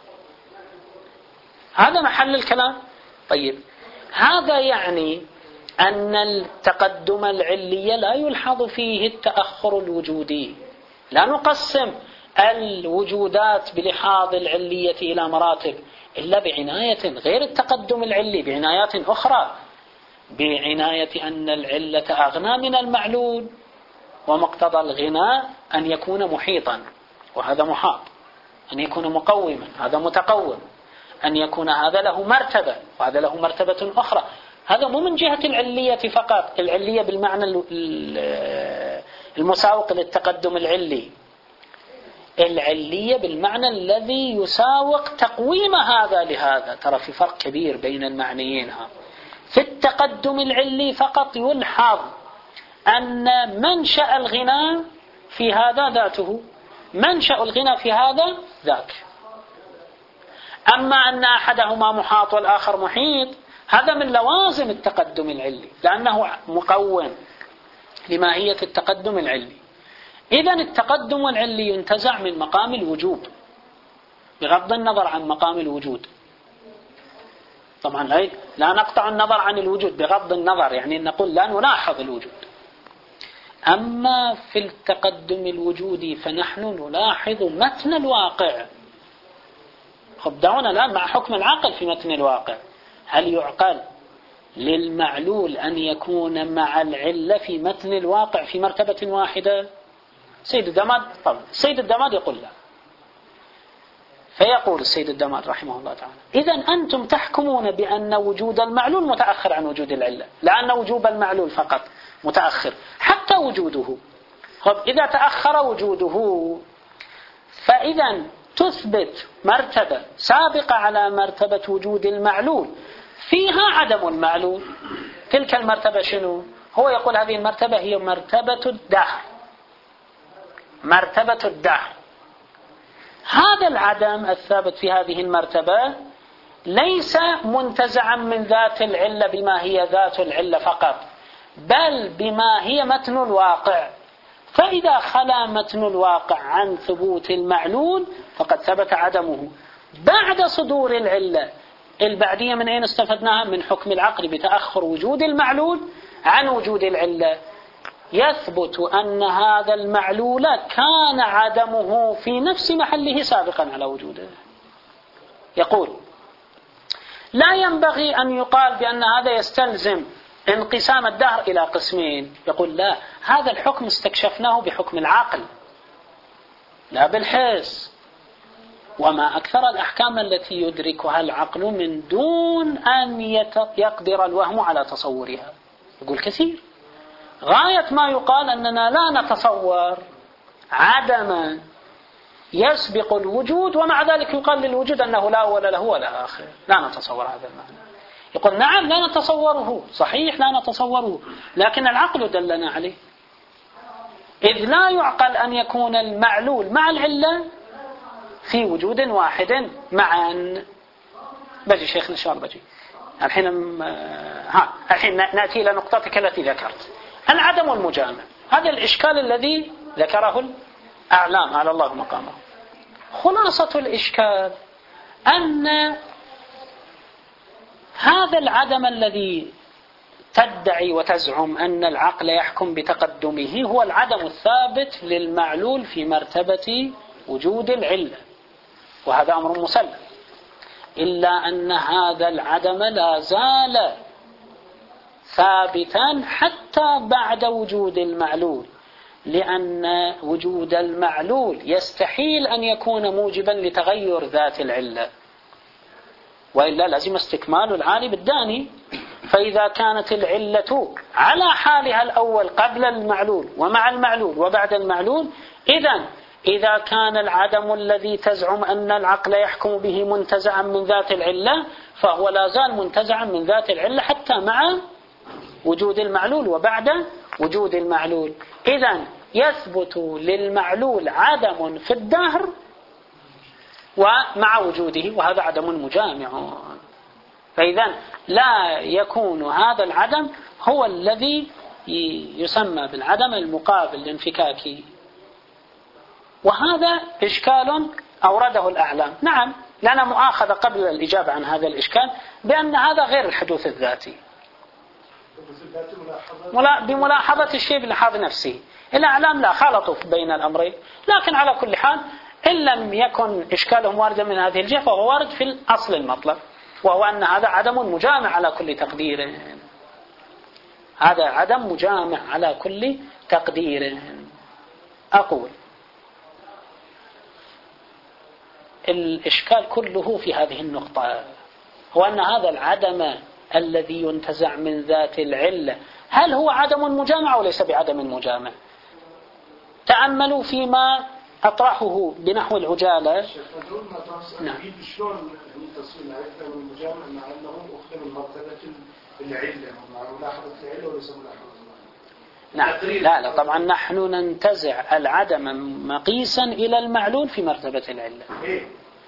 هذا محل الكلام. طيب هذا يعني أن التقدم العلي لا يلحظ فيه التأخر الوجودي. لا نقسم الوجودات بلحاظ العلية إلى مراتب إلا بعناية غير التقدم العلي، بعنايات أخرى، بعناية أن العلة أغنى من المعلول، ومقتضى الغناء أن يكون محيطا وهذا محاط، أن يكون مقوما هذا متقوم، أن يكون هذا له مرتبة وهذا له مرتبة أخرى. هذا مو من جهة العلية فقط، العلية بالمعنى المساوق للتقدم العلي. العلية بالمعنى الذي يساوق تقويم هذا لهذا. ترى في فرق كبير بين المعنيين. في التقدم العلي فقط يلحظ أن منشأ الغنى في هذا ذاته، منشأ الغنى في هذا ذاك. أما أن أحدهما محاط والآخر محيط، هذا من لوازم التقدم العلي، لأنه مقوم لماهية التقدم العلي. إذن التقدم العلي ينتزع من مقام الوجوب بغض النظر عن مقام الوجود. طبعا لا نقطع النظر عن الوجود بغض النظر، يعني نقول لا نلاحظ الوجود. أما في التقدم الوجودي فنحن نلاحظ متن الواقع. خب دعونا الآن مع حكم العقل في متن الواقع. هل يعقل للمعلول أن يكون مع العلة في متن الواقع في مرتبة واحدة؟ سيد الدماد طبعا سيد الدماد يقول لا. فيقول السيد الدماد رحمه الله تعالى: إذن أنتم تحكمون بأن وجود المعلول متأخر عن وجود العلة، لأن وجوب المعلول فقط متأخر حتى وجوده. طب إذا تأخر وجوده فإذا تثبت مرتبة سابقة على مرتبة وجود المعلول فيها عدم المعلول. تلك المرتبة شنو؟ هو يقول هذه المرتبة هي مرتبة الدهر، مرتبة الدهر. هذا العدم الثابت في هذه المرتبة ليس منتزعا من ذات العلة بما هي ذات العلة فقط، بل بما هي متن الواقع. فإذا خلا متن الواقع عن ثبوت المعلول فقد ثبت عدمه. بعد صدور العلة البعدية من أين استفدناها؟ من حكم العقل بتأخر وجود المعلول عن وجود العلة. يثبت أن هذا المعلول كان عدمه في نفس محله سابقا على وجوده. يقول: لا ينبغي أن يقال بأن هذا يستلزم انقسام الدهر إلى قسمين. يقول: لا، هذا الحكم استكشفناه بحكم العقل لا بالحس. وما أكثر الأحكام التي يدركها العقل من دون أن يقدر الوهم على تصورها. يقول كثير. غاية ما يقال أننا لا نتصور عدما يسبق الوجود، ومع ذلك يقال للوجود أنه لا أول له ولا آخر. لا نتصور هذا المعنى. يقول: نعم لا نتصوره، صحيح لا نتصوره، لكن العقل دلنا عليه. إذ لا يعقل أن يكون المعلول مع العلة في وجود واحد معا. بجي شيخنا شار بجي الحين. ها الحين نأتي إلى نقطتك التي ذكرت، العدم المجامع. هذا الإشكال الذي ذكره الأعلام على الله مقامه. خلاصة الإشكال أن هذا العدم الذي تدعي وتزعم أن العقل يحكم بتقدمه هو العدم الثابت للمعلول في مرتبة وجود العلة، وهذا أمر مسلم. إلا أن هذا العدم لا زال ثابتا حتى بعد وجود المعلول، لأن وجود المعلول يستحيل أن يكون موجبا لتغير ذات العلة، وإلا لازم استكمال العالي بالداني. فإذا كانت العلة على حالها الأول قبل المعلول ومع المعلول وبعد المعلول، إذن إذا كان العدم الذي تزعم أن العقل يحكم به منتزعا من ذات العلة، فهو لا زال منتزعا من ذات العلة حتى مع وجود المعلول وبعد وجود المعلول. إذن يثبت للمعلول عدم في الدهر ومع وجوده، وهذا عدم مجامع. فإذن لا يكون هذا العدم هو الذي يسمى بالعدم المقابل لانفكاكي. وهذا إشكال أورده الأعلام. نعم لنا مؤاخذة قبل الإجابة عن هذا الإشكال بأن هذا غير الحدوث الذاتي، بملاحظة الشيء بلحاظ نفسه. الأعلام لا خلطوا بين الأمرين، لكن على كل حال إن لم يكن إشكالهم واردا من هذه الجهة فهو وارد في الأصل المطلب، وهو أن هذا عدم مجامع على كل تقدير. هذا عدم مجامع على كل تقدير. أقول الإشكال كله في هذه النقطة، هو أن هذا العدم الذي ينتزع من ذات العلة هل هو عدم مجامع أو ليس بعدم مجامع؟ تأملوا فيما أطرحه بنحو العجالة. نعم. شلون تصوير العلة والمجامع مع أنه أخذ من مرتبة العلة مع ملاحظة العلة وليس ملاحظة. نعم. لا لا طبعا نحن ننتزع العدم مقيسا إلى المعلول في مرتبة العلة. إيه؟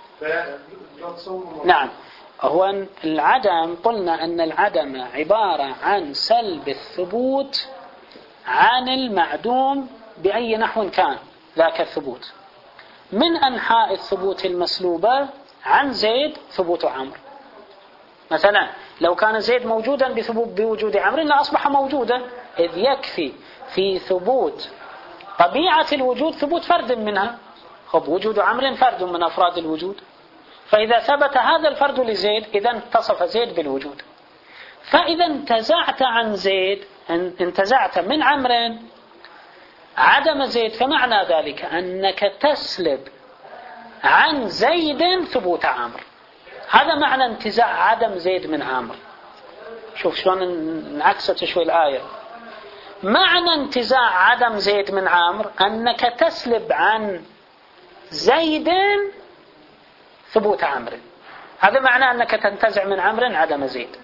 نعم. هو العدم قلنا أن العدم عبارة عن سلب الثبوت عن المعدوم بأي نحو كان ذاك الثبوت. من أنحاء الثبوت المسلوبة عن زيد ثبوت عمرو. مثلا لو كان زيد موجودا بثبوت بوجود عمرو لأصبح موجودا، إذ يكفي في ثبوت طبيعة الوجود ثبوت فرد منها. خب وجود عمرو فرد من أفراد الوجود، فإذا ثبت هذا الفرد لزيد إذا اتصف زيد بالوجود. فإذا انتزعت عن زيد انتزعت من عمرو عدم زيد، فمعنى ذلك أنك تسلب عن زيد ثبوت عمرو. هذا معنى انتزاع عدم زيد من عمرو. شوف شلون انعكست شوي الآية. معنى انتزاع عدم زيد من عمرو أنك تسلب عن زيد ثبوت عمرو. هذا معنى أنك تنتزع من عمرو عدم زيد.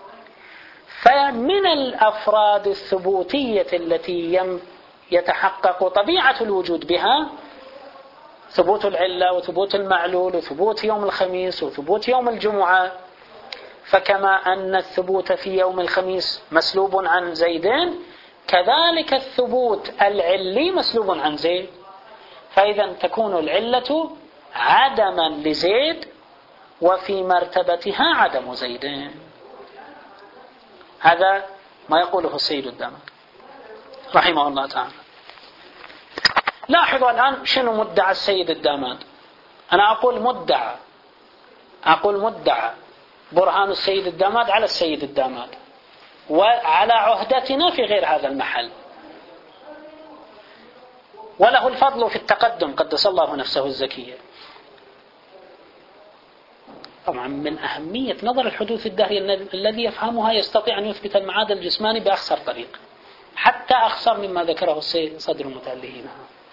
فمن الأفراد الثبوتية التي يتحقق طبيعة الوجود بها ثبوت العلة وثبوت المعلول وثبوت يوم الخميس وثبوت يوم الجمعة. فكما أن الثبوت في يوم الخميس مسلوب عن زيدين، كذلك الثبوت العلي مسلوب عن زيد. فإذا تكون العلة عدما لزيد وفي مرتبتها عدم زيدين. هذا ما يقوله السيد الدامغ رحمه الله تعالى. لاحظوا الآن شنو مدعى السيد الدامغ. أنا أقول مدعى أقول مدعى برهان السيد الدامغ على السيد الدامغ وعلى عهدتنا في غير هذا المحل، وله الفضل في التقدم قدس الله نفسه الزكية. طبعا من أهمية نظر الحدوث الدهري الذي يفهمها يستطيع أن يثبت المعاد الجسماني بأخسر طريق، حتى أخسر مما ذكره صدر المتألهين.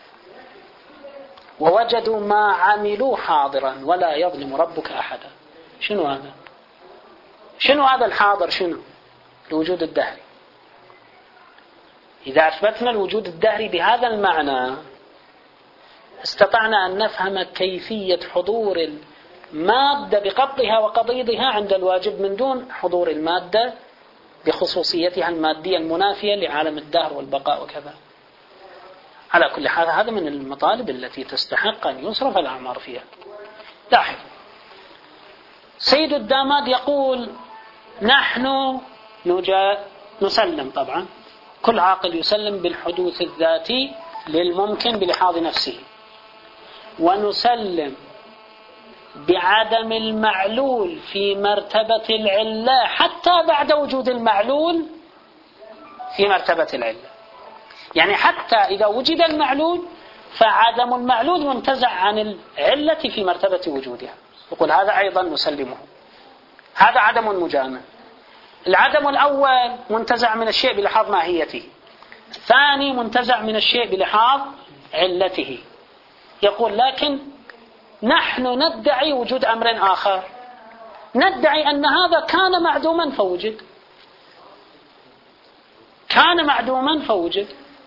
ووجدوا ما عملوا حاضرا ولا يظلم ربك أحدا. شنو هذا؟ شنو هذا الحاضر؟ شنو الوجود الدهري. إذا أثبتنا الوجود الدهري بهذا المعنى استطعنا أن نفهم كيفية حضور المادة بقبضها وقضيضها عند الواجب من دون حضور المادة بخصوصيتها المادية المنافية لعالم الدهر والبقاء وكذا. على كل حال هذا من المطالب التي تستحق أن يصرف الأعمار فيها. لاحظ سيد الداماد يقول نحن نجا نسلم، طبعا كل عاقل يسلم بالحدوث الذاتي للممكن بلحاظ نفسه، ونسلم بعدم المعلول في مرتبة العلة حتى بعد وجود المعلول في مرتبة العلة. يعني حتى إذا وجد المعلول فعدم المعلول منتزع عن العلة في مرتبة وجودها. يقول هذا أيضا نسلمه. هذا عدم مجامع. العدم الأول منتزع من الشيء بلحاظ ماهيته، الثاني منتزع من الشيء بلحاظ علته. يقول لكن نحن ندعي وجود أمر آخر، ندعي أن هذا كان معدوما فوجد، كان معدوما فوجد.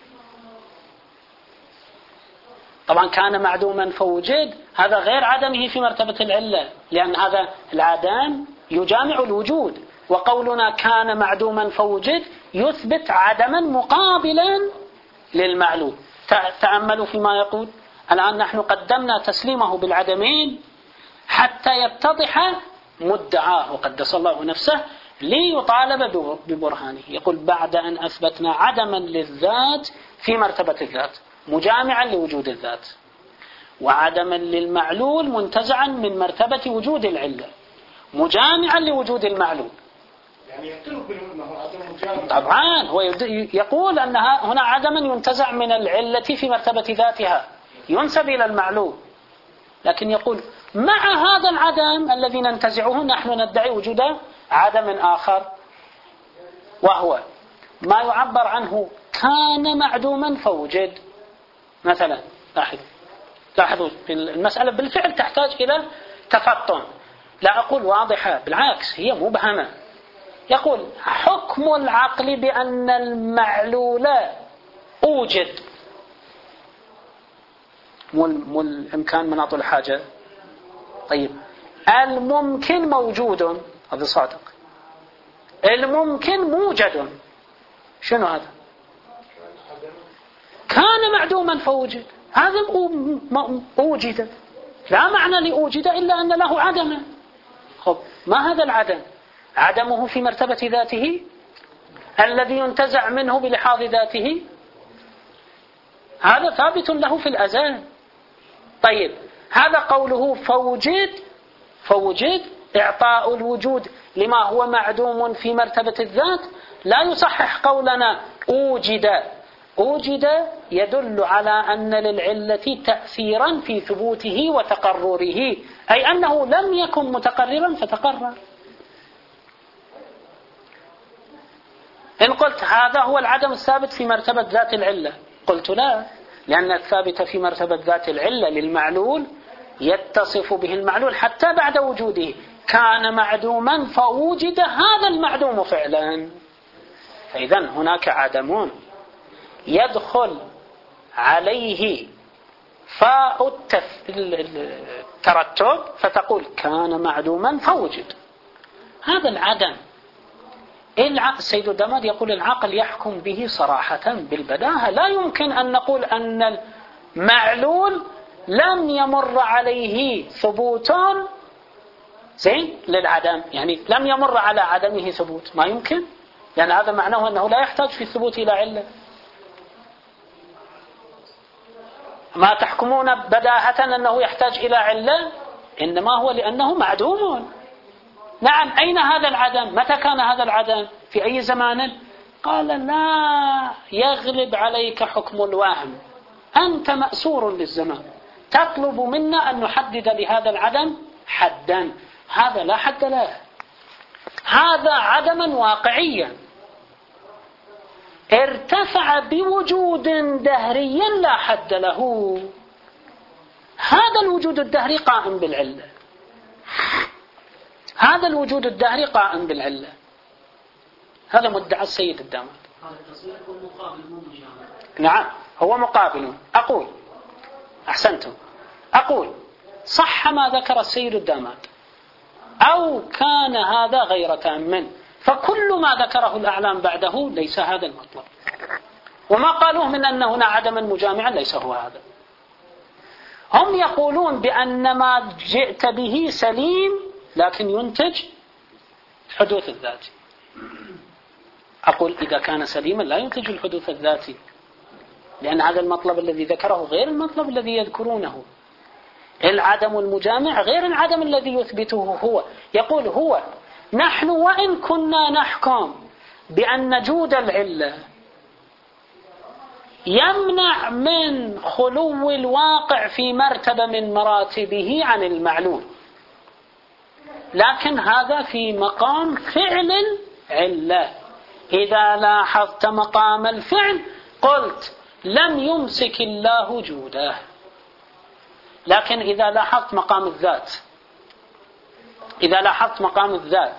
طبعا كان معدوما فوجد هذا غير عدمه في مرتبة العلة، لأن هذا العدم يجامع الوجود، وقولنا كان معدوما فوجد يثبت عدما مقابلا للمعلوم. تأملوا فيما يقول. الآن نحن قدمنا تسليمه بالعدمين حتى يتضح مدعاه قدس الله نفسه ليطالب ببرهانه. يقول بعد أن أثبتنا عدما للذات في مرتبة الذات مجامعا لوجود الذات، وعدما للمعلول منتزعا من مرتبة وجود العلة مجامعا لوجود المعلول. يعني يعترف بأنه عدم مجامع. طبعا هو يقول أن هنا عدما ينتزع من العلة في مرتبة ذاتها ينسب إلى المعلول، لكن يقول مع هذا العدم الذي ننتزعه نحن ندعي وجود عدم آخر، وهو ما يعبر عنه كان معدوما فوجد. مثلا لاحظ لاحظوا المسألة بالفعل تحتاج إلى تفطن، لا أقول واضحة، بالعكس هي مبهمة. يقول حكم العقل بأن المعلول أوجد، مو الإمكان مناط الحاجة. طيب الممكن موجود، هذا صادق. الممكن موجد، شنو هذا؟ كان معدوما فوجد، هذا أوجد، لا معنى لأوجد إلا أن له عدما. خب ما هذا العدم؟ عدمه في مرتبة ذاته الذي ينتزع منه بلحاظ ذاته، هذا ثابت له في الأزل. طيب هذا قوله فوجد، فوجد إعطاء الوجود لما هو معدوم في مرتبة الذات لا يصحح قولنا أوجد. أوجد يدل على أن للعلة تأثيرا في ثبوته وتقرره، أي أنه لم يكن متقررا فتقرر. إن قلت هذا هو العدم الثابت في مرتبة ذات العلة، قلت لا، لأن الثابت في مرتبة ذات العلة للمعلول يتصف به المعلول حتى بعد وجوده. كان معدوما فوجد هذا المعدوم فعلا، فإذا هناك عدم يدخل عليه فاء الترتب فتقول كان معدوما فوجد. هذا العدم السيد الدماد يقول العقل يحكم به صراحة بالبداهة، لا يمكن أن نقول أن المعلول لم يمر عليه ثبوت زين للعدم، يعني لم يمر على عدمه ثبوت، ما يمكن، لأن هذا معناه أنه لا يحتاج في الثبوت إلى علة. ما تحكمون بداهة أنه يحتاج إلى علة، إنما هو لأنه معدوم. نعم، أين هذا العدم؟ متى كان هذا العدم؟ في أي زمان؟ قال لا يغلب عليك حكم الوهم، أنت مأسور للزمان، تطلب منا أن نحدد لهذا العدم حدا، هذا لا حد له، هذا عدما واقعيا ارتفع بوجود دهري لا حد له. هذا الوجود الدهري قائم بالعلة، هذا الوجود الدهري قائم بالعلة، هذا مدعى السيد الداماد. نعم هو مقابل. أقول أحسنتم، أقول صح ما ذكر السيد الداماد أو كان هذا غير تام، فكل ما ذكره الأعلام بعده ليس هذا المطلب، وما قالوه من أن هنا عدما مجامعا ليس هو هذا. هم يقولون بأن ما جئت به سليم لكن ينتج حدوث الذاتي. أقول إذا كان سليما لا ينتج الحدوث الذاتي، لأن هذا المطلب الذي ذكره غير المطلب الذي يذكرونه. العدم المجامع غير العدم الذي يثبته هو. يقول هو نحن وإن كنا نحكم بأن جود العلة يمنع من خلو الواقع في مرتبة من مراتبه عن المعلول، لكن هذا في مقام فعل العلة. إذا لاحظت مقام الفعل قلت لم يمسك الله جوده، لكن إذا لاحظت مقام الذات، إذا لاحظت مقام الذات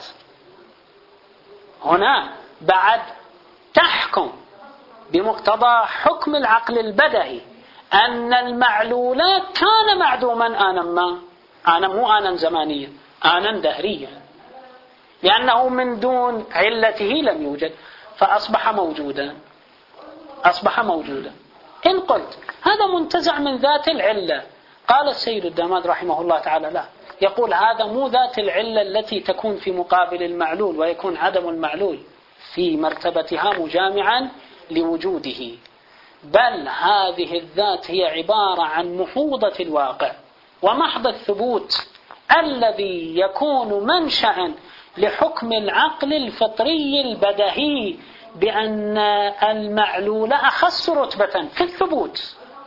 هنا بعد تحكم بمقتضى حكم العقل البدهي أن المعلول كان معدوما آنا ما، آنا مو آنا زمانيا، آنا دهريا، لأنه من دون علته لم يوجد فأصبح موجودا، أصبح موجودا. إن قلت هذا منتزع من ذات العلة، قال السيد الداماد رحمه الله تعالى لا، يقول هذا مو ذات العلة التي تكون في مقابل المعلول ويكون عدم المعلول في مرتبتها مجامعا لوجوده، بل هذه الذات هي عبارة عن محوضة الواقع ومحض الثبوت الذي يكون منشأ لحكم العقل الفطري البدهي بأن المعلول أخص رتبة في الثبوت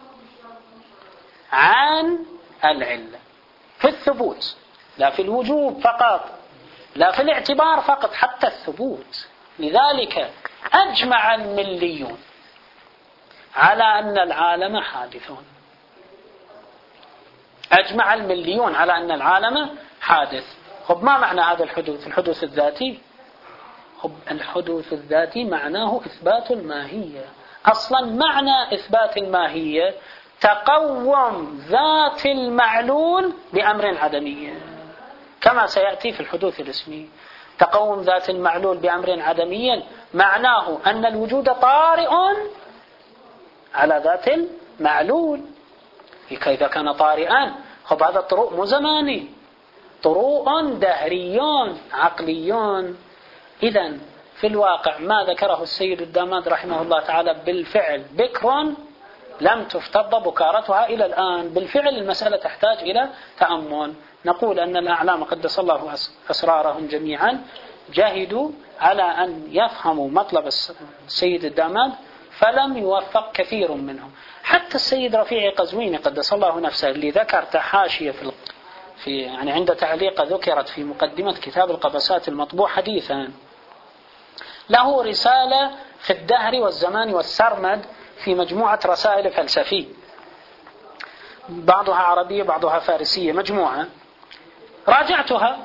عن العلة، في الثبوت لا في الوجوب فقط، لا في الاعتبار فقط، حتى الثبوت. لذلك أجمع المليون على أن العالم حادث، أجمع المليون على أن العالم حادث. خب ما معنى هذا الحدوث؟ الحدوث الذاتي. خب الحدوث الذاتي معناه إثبات الماهية. أصلا معنى إثبات الماهية تقوم ذات المعلول بأمر عدمي، كما سيأتي في الحدوث الاسمي. تقوم ذات المعلول بأمر عدمي معناه أن الوجود طارئ على ذات المعلول. إذا كان طارئا خب هذا طروء مو زماني، طروء دهريون عقليون. إذن في الواقع ما ذكره السيد الداماد رحمه الله تعالى بالفعل بكر لم تفتض بكارتها إلى الآن. بالفعل المسألة تحتاج إلى تأمل. نقول أن الأعلام قدس الله أسرارهم جميعا جاهدوا على أن يفهموا مطلب السيد الداماد فلم يوفق كثير منهم. حتى السيد رفيع قزويني قدس الله نفسه اللي ذكر تحاشية في في يعني عند تعليق ذكرت في مقدمة كتاب القبسات المطبوع حديثا، له رسالة في الدهر والزمان والسرمد في مجموعة رسائل فلسفية، بعضها عربية بعضها فارسية، مجموعة راجعتها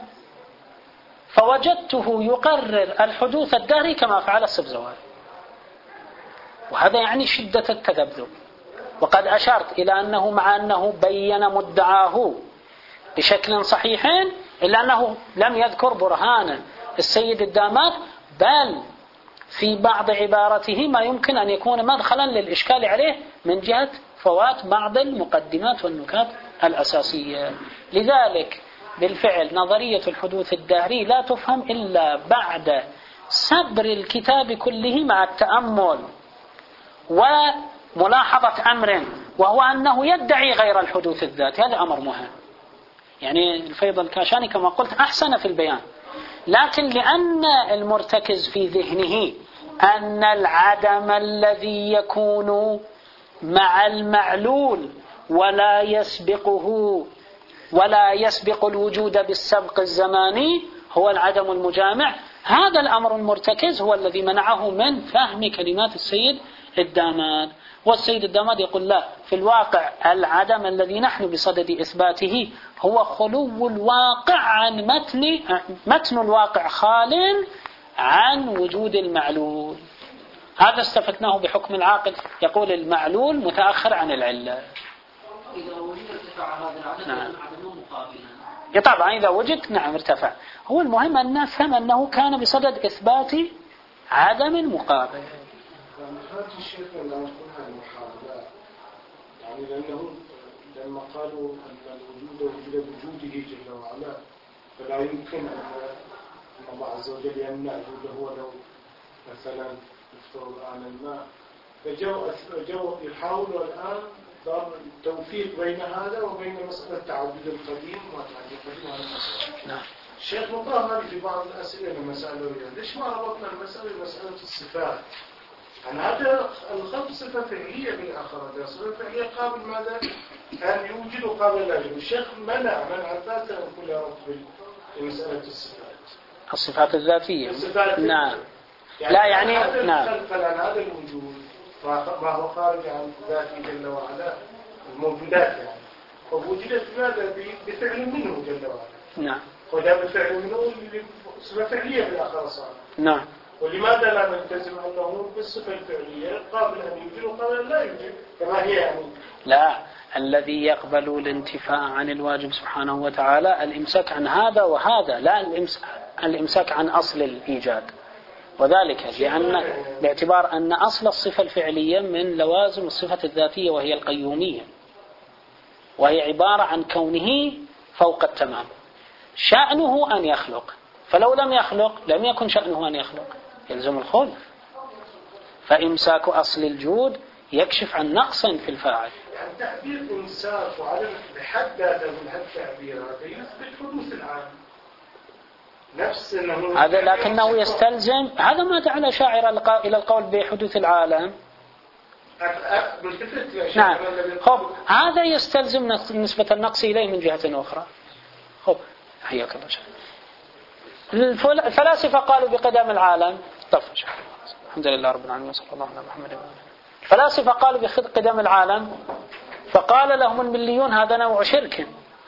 فوجدته يقرر الحدوث الدهري كما فعل السبزواري، وهذا يعني شدة التذبذب. وقد أشرت إلى أنه مع أنه بين مدعاه بشكل صحيح إلا أنه لم يذكر برهانا السيد الداماد، بل في بعض عبارته ما يمكن أن يكون مدخلا للإشكال عليه من جهة فوات بعض المقدمات والنكات الأساسية. لذلك بالفعل نظرية الحدوث الدهري لا تفهم إلا بعد صبر الكتاب كله مع التأمل وملاحظة أمر، وهو أنه يدعي غير الحدوث الذاتي. هذا أمر مهم. يعني الفيض الكاشاني كما قلت أحسن في البيان، لكن لأن المرتكز في ذهنه أن العدم الذي يكون مع المعلول ولا يسبقه ولا يسبق الوجود بالسبق الزماني هو العدم المجامع، هذا الأمر المرتكز هو الذي منعه من فهم كلمات السيد الداماد. والسيد الداماد يقول لا، في الواقع العدم الذي نحن بصدد إثباته هو خلو الواقع عن متن متن الواقع خال عن وجود المعلول. هذا استفدناه بحكم العاقل، يقول المعلول متأخر عن العلة. إذا وجد ارتفاع هذا العدد نعم. عدم مقابلا. طبعا إذا وجد نعم ارتفع. هو المهم أن نفهم أنه كان بصدد إثبات عدم مقابل. هذه الشيء لما نقولها المحاولات، يعني لأنه لما قالوا أن الوجود وجود وجوده جل وعلا فلا يمكن أن الله عز وجل يمنع وجوده لو مثلا يفترض الآن الماء، فجو يحاولوا الآن ضرب التوفيق بين هذا وبين مسألة تعدد القديم وتعدد القديم على المسألة. نعم. الشيخ مطهر في بعض الأسئلة لما سألوا ليش ما ربطنا المسألة بمسألة الصفات؟ يعني هذا الخلق صفة فعلية بالآخرة، صفة فعلية قابل ماذا؟ أن يوجد وقابل لا يوجد. الشيخ منع منع ذاته كلها ربط بمسألة الصفات. الصفات الذاتية. الصفات نعم. يعني لا يعني هذا نعم. فلان هذا الوجود ما هو خارج عن ذاته جل وعلا الموجودات يعني، ووجدت ماذا بفعل منه جل وعلا. نعم. وده بفعل منه صفة فعلية بالآخرة صار. نعم. ولماذا لا نلتزم أنه بالصفة الفعلية قابل أن يوجد وقابل أن لا يوجد كما هي يعني؟ لا، الذي يقبل الانتفاء عن الواجب سبحانه وتعالى الإمساك عن هذا وهذا، لا الإمساك عن أصل الإيجاد. وذلك لأن باعتبار أن أصل الصفة الفعلية من لوازم الصفة الذاتية وهي القيومية، وهي عبارة عن كونه فوق التمام، شأنه أن يخلق، فلو لم يخلق لم يكن شأنه أن يخلق، يلزم الخلق. فإمساك أصل الجود يكشف عن نقص في الفاعل. يعني تعبير إمساك وعدم بحد ذاته من هالتعبيرات يثبت حدوث العالم نفس أنه هذا، لكنه يستلزم هذا ما دعا الأشاعرة إلى القول بحدوث العالم. نعم. خب هذا يستلزم نسبة النقص إليه من جهة أخرى. خب حياك الله. الفلاسفة قالوا بقدم العالم. طفش. الحمد لله رب العالمين وصلى الله على محمد. الفلاسفة قالوا بقدم العالم فقال لهم المليون هذا نوع شرك.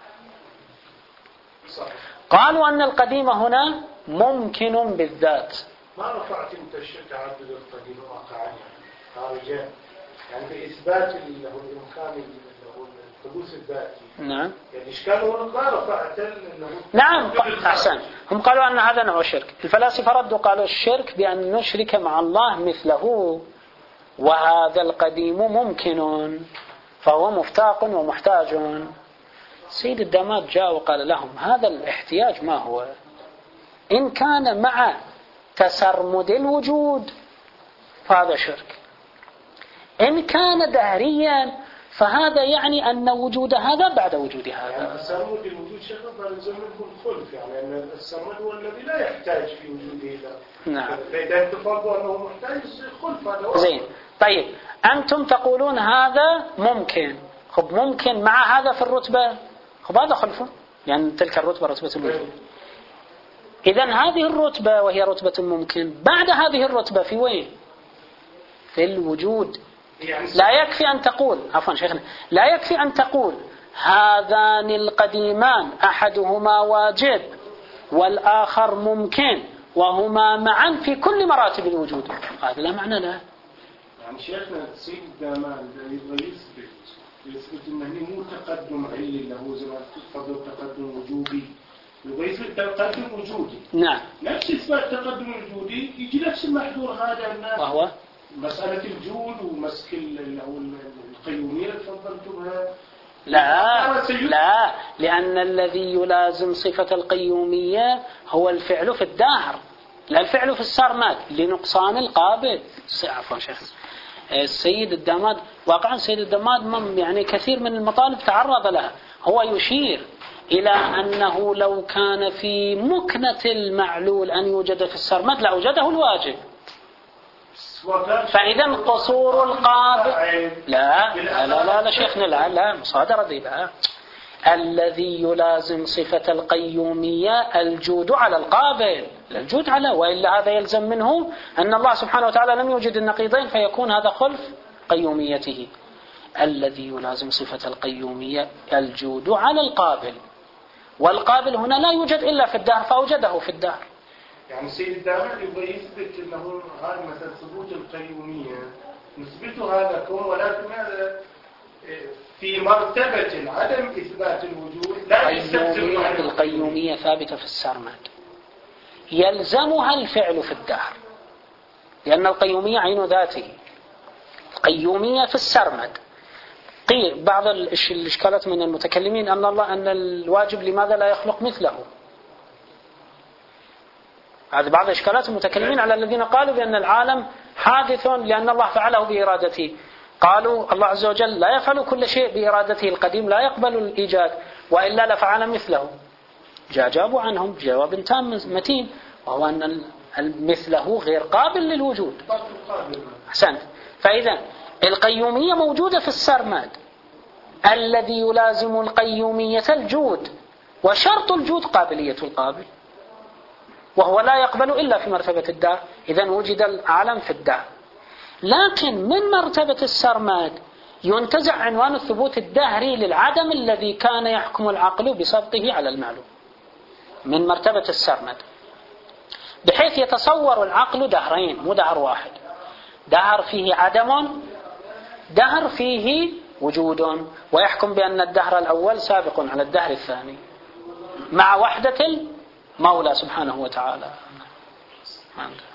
قالوا أن القديم هنا ممكن بالذات. ما رفعت انت الشرك عدد القديم واقعا خارجا يعني بإثبات له الإمكان له الحدوث الذاتي. نعم. يعني إشكاله ما رفعت له. نعم أحسن. هم قالوا أن هذا نوع شرك. الفلاسفة ردوا قالوا الشرك بأن نشرك مع الله مثله، وهذا القديم ممكن فهو مفتاق ومحتاج. سيد الداماد جاء وقال لهم هذا الاحتياج ما هو؟ إن كان مع تسرمد الوجود فهذا شرك، إن كان دهريا فهذا يعني أن وجود هذا بعد وجود هذا. يعني تسرمد الوجود شيخ فلزم منه الخلف، يعني أن السرمد هو الذي لا يحتاج في وجوده ذا. نعم. فإذا اتفقوا أنه محتاج خلف هذا. زين. طيب أنتم تقولون هذا ممكن، خب ممكن مع هذا في الرتبة، خب هذا خلفه، يعني تلك الرتبة رتبة الوجود. إذن هذه الرتبة وهي رتبة الممكن بعد هذه الرتبة في وين؟ في الوجود. لا يكفي أن تقول عفوا شيخنا لا يكفي أن تقول هذان القديمان أحدهما واجب والآخر ممكن وهما معا في كل مراتب الوجود، هذا لا معنى له. يعني شيخنا سيد الدامان يبغى يثبت يثبت أنه مو تقدم علي له زي ما تفضل تقدم وجودي، يبغى يثبت تقدم وجودي. نعم. نفس إثبات تقدم وجودي يجي نفس المحذور هذا الناس. وهو مسألة الجود ومسك القيومية اللي تفضلتمها. لا لا لأن الذي يلازم صفة القيومية هو الفعل في الدهر لا الفعل في السرمد لنقصان القابل. عفوا شيخ السيد الداماد واقعا السيد الداماد يعني كثير من المطالب تعرض لها. هو يشير إلى أنه لو كان في مكنة المعلول أن يوجد في السرمد لأوجده الواجب، فإذا قصور القابل لا لا لا لا, لا شيخنا لا لا مصادرة ذي لا. الذي يلازم صفة القيومية الجود على القابل الجود على، وإلا هذا يلزم منه أن الله سبحانه وتعالى لم يوجد النقيضين فيكون هذا خلف قيوميته. الذي يلازم صفة القيومية الجود على القابل، والقابل هنا لا يوجد إلا في الدهر فأوجده في الدهر. يعني سيد الدامان يبغى يثبت أنه هذا مثل ثبوت القيومية نثبته هذا كون، ولكن هذا في مرتبة عدم إثبات الوجود لا يستلزم. القيومية ثابتة في السرمد يلزمها الفعل في الدهر، لأن القيومية عين ذاته. القيومية في السرمد قيل بعض الإشكالات من المتكلمين أن الله أن الواجب لماذا لا يخلق مثله. هذه بعض إشكالات المتكلمين على الذين قالوا بأن العالم حادث لأن الله فعله بإرادته. قالوا الله عز وجل لا يفعل كل شيء بإرادته، القديم لا يقبل الإيجاد وإلا لفعل مثله. جاوبوا عنهم جواب تام متين، وهو أن مثله غير قابل للوجود. أحسنت. فإذا القيومية موجودة في السرمد، الذي يلازم القيومية الجود، وشرط الجود قابلية القابل، وهو لا يقبل إلا في مرتبة الدار. إذن وجد العالم في الدار، لكن من مرتبة السرمد ينتزع عنوان الثبوت الدهري للعدم الذي كان يحكم العقل بسبقه على المعلوم من مرتبة السرمد، بحيث يتصور العقل دهرين مو دهر واحد، دهر فيه عدم، دهر فيه وجود، ويحكم بأن الدهر الأول سابق على الدهر الثاني مع وحدة المولى سبحانه وتعالى.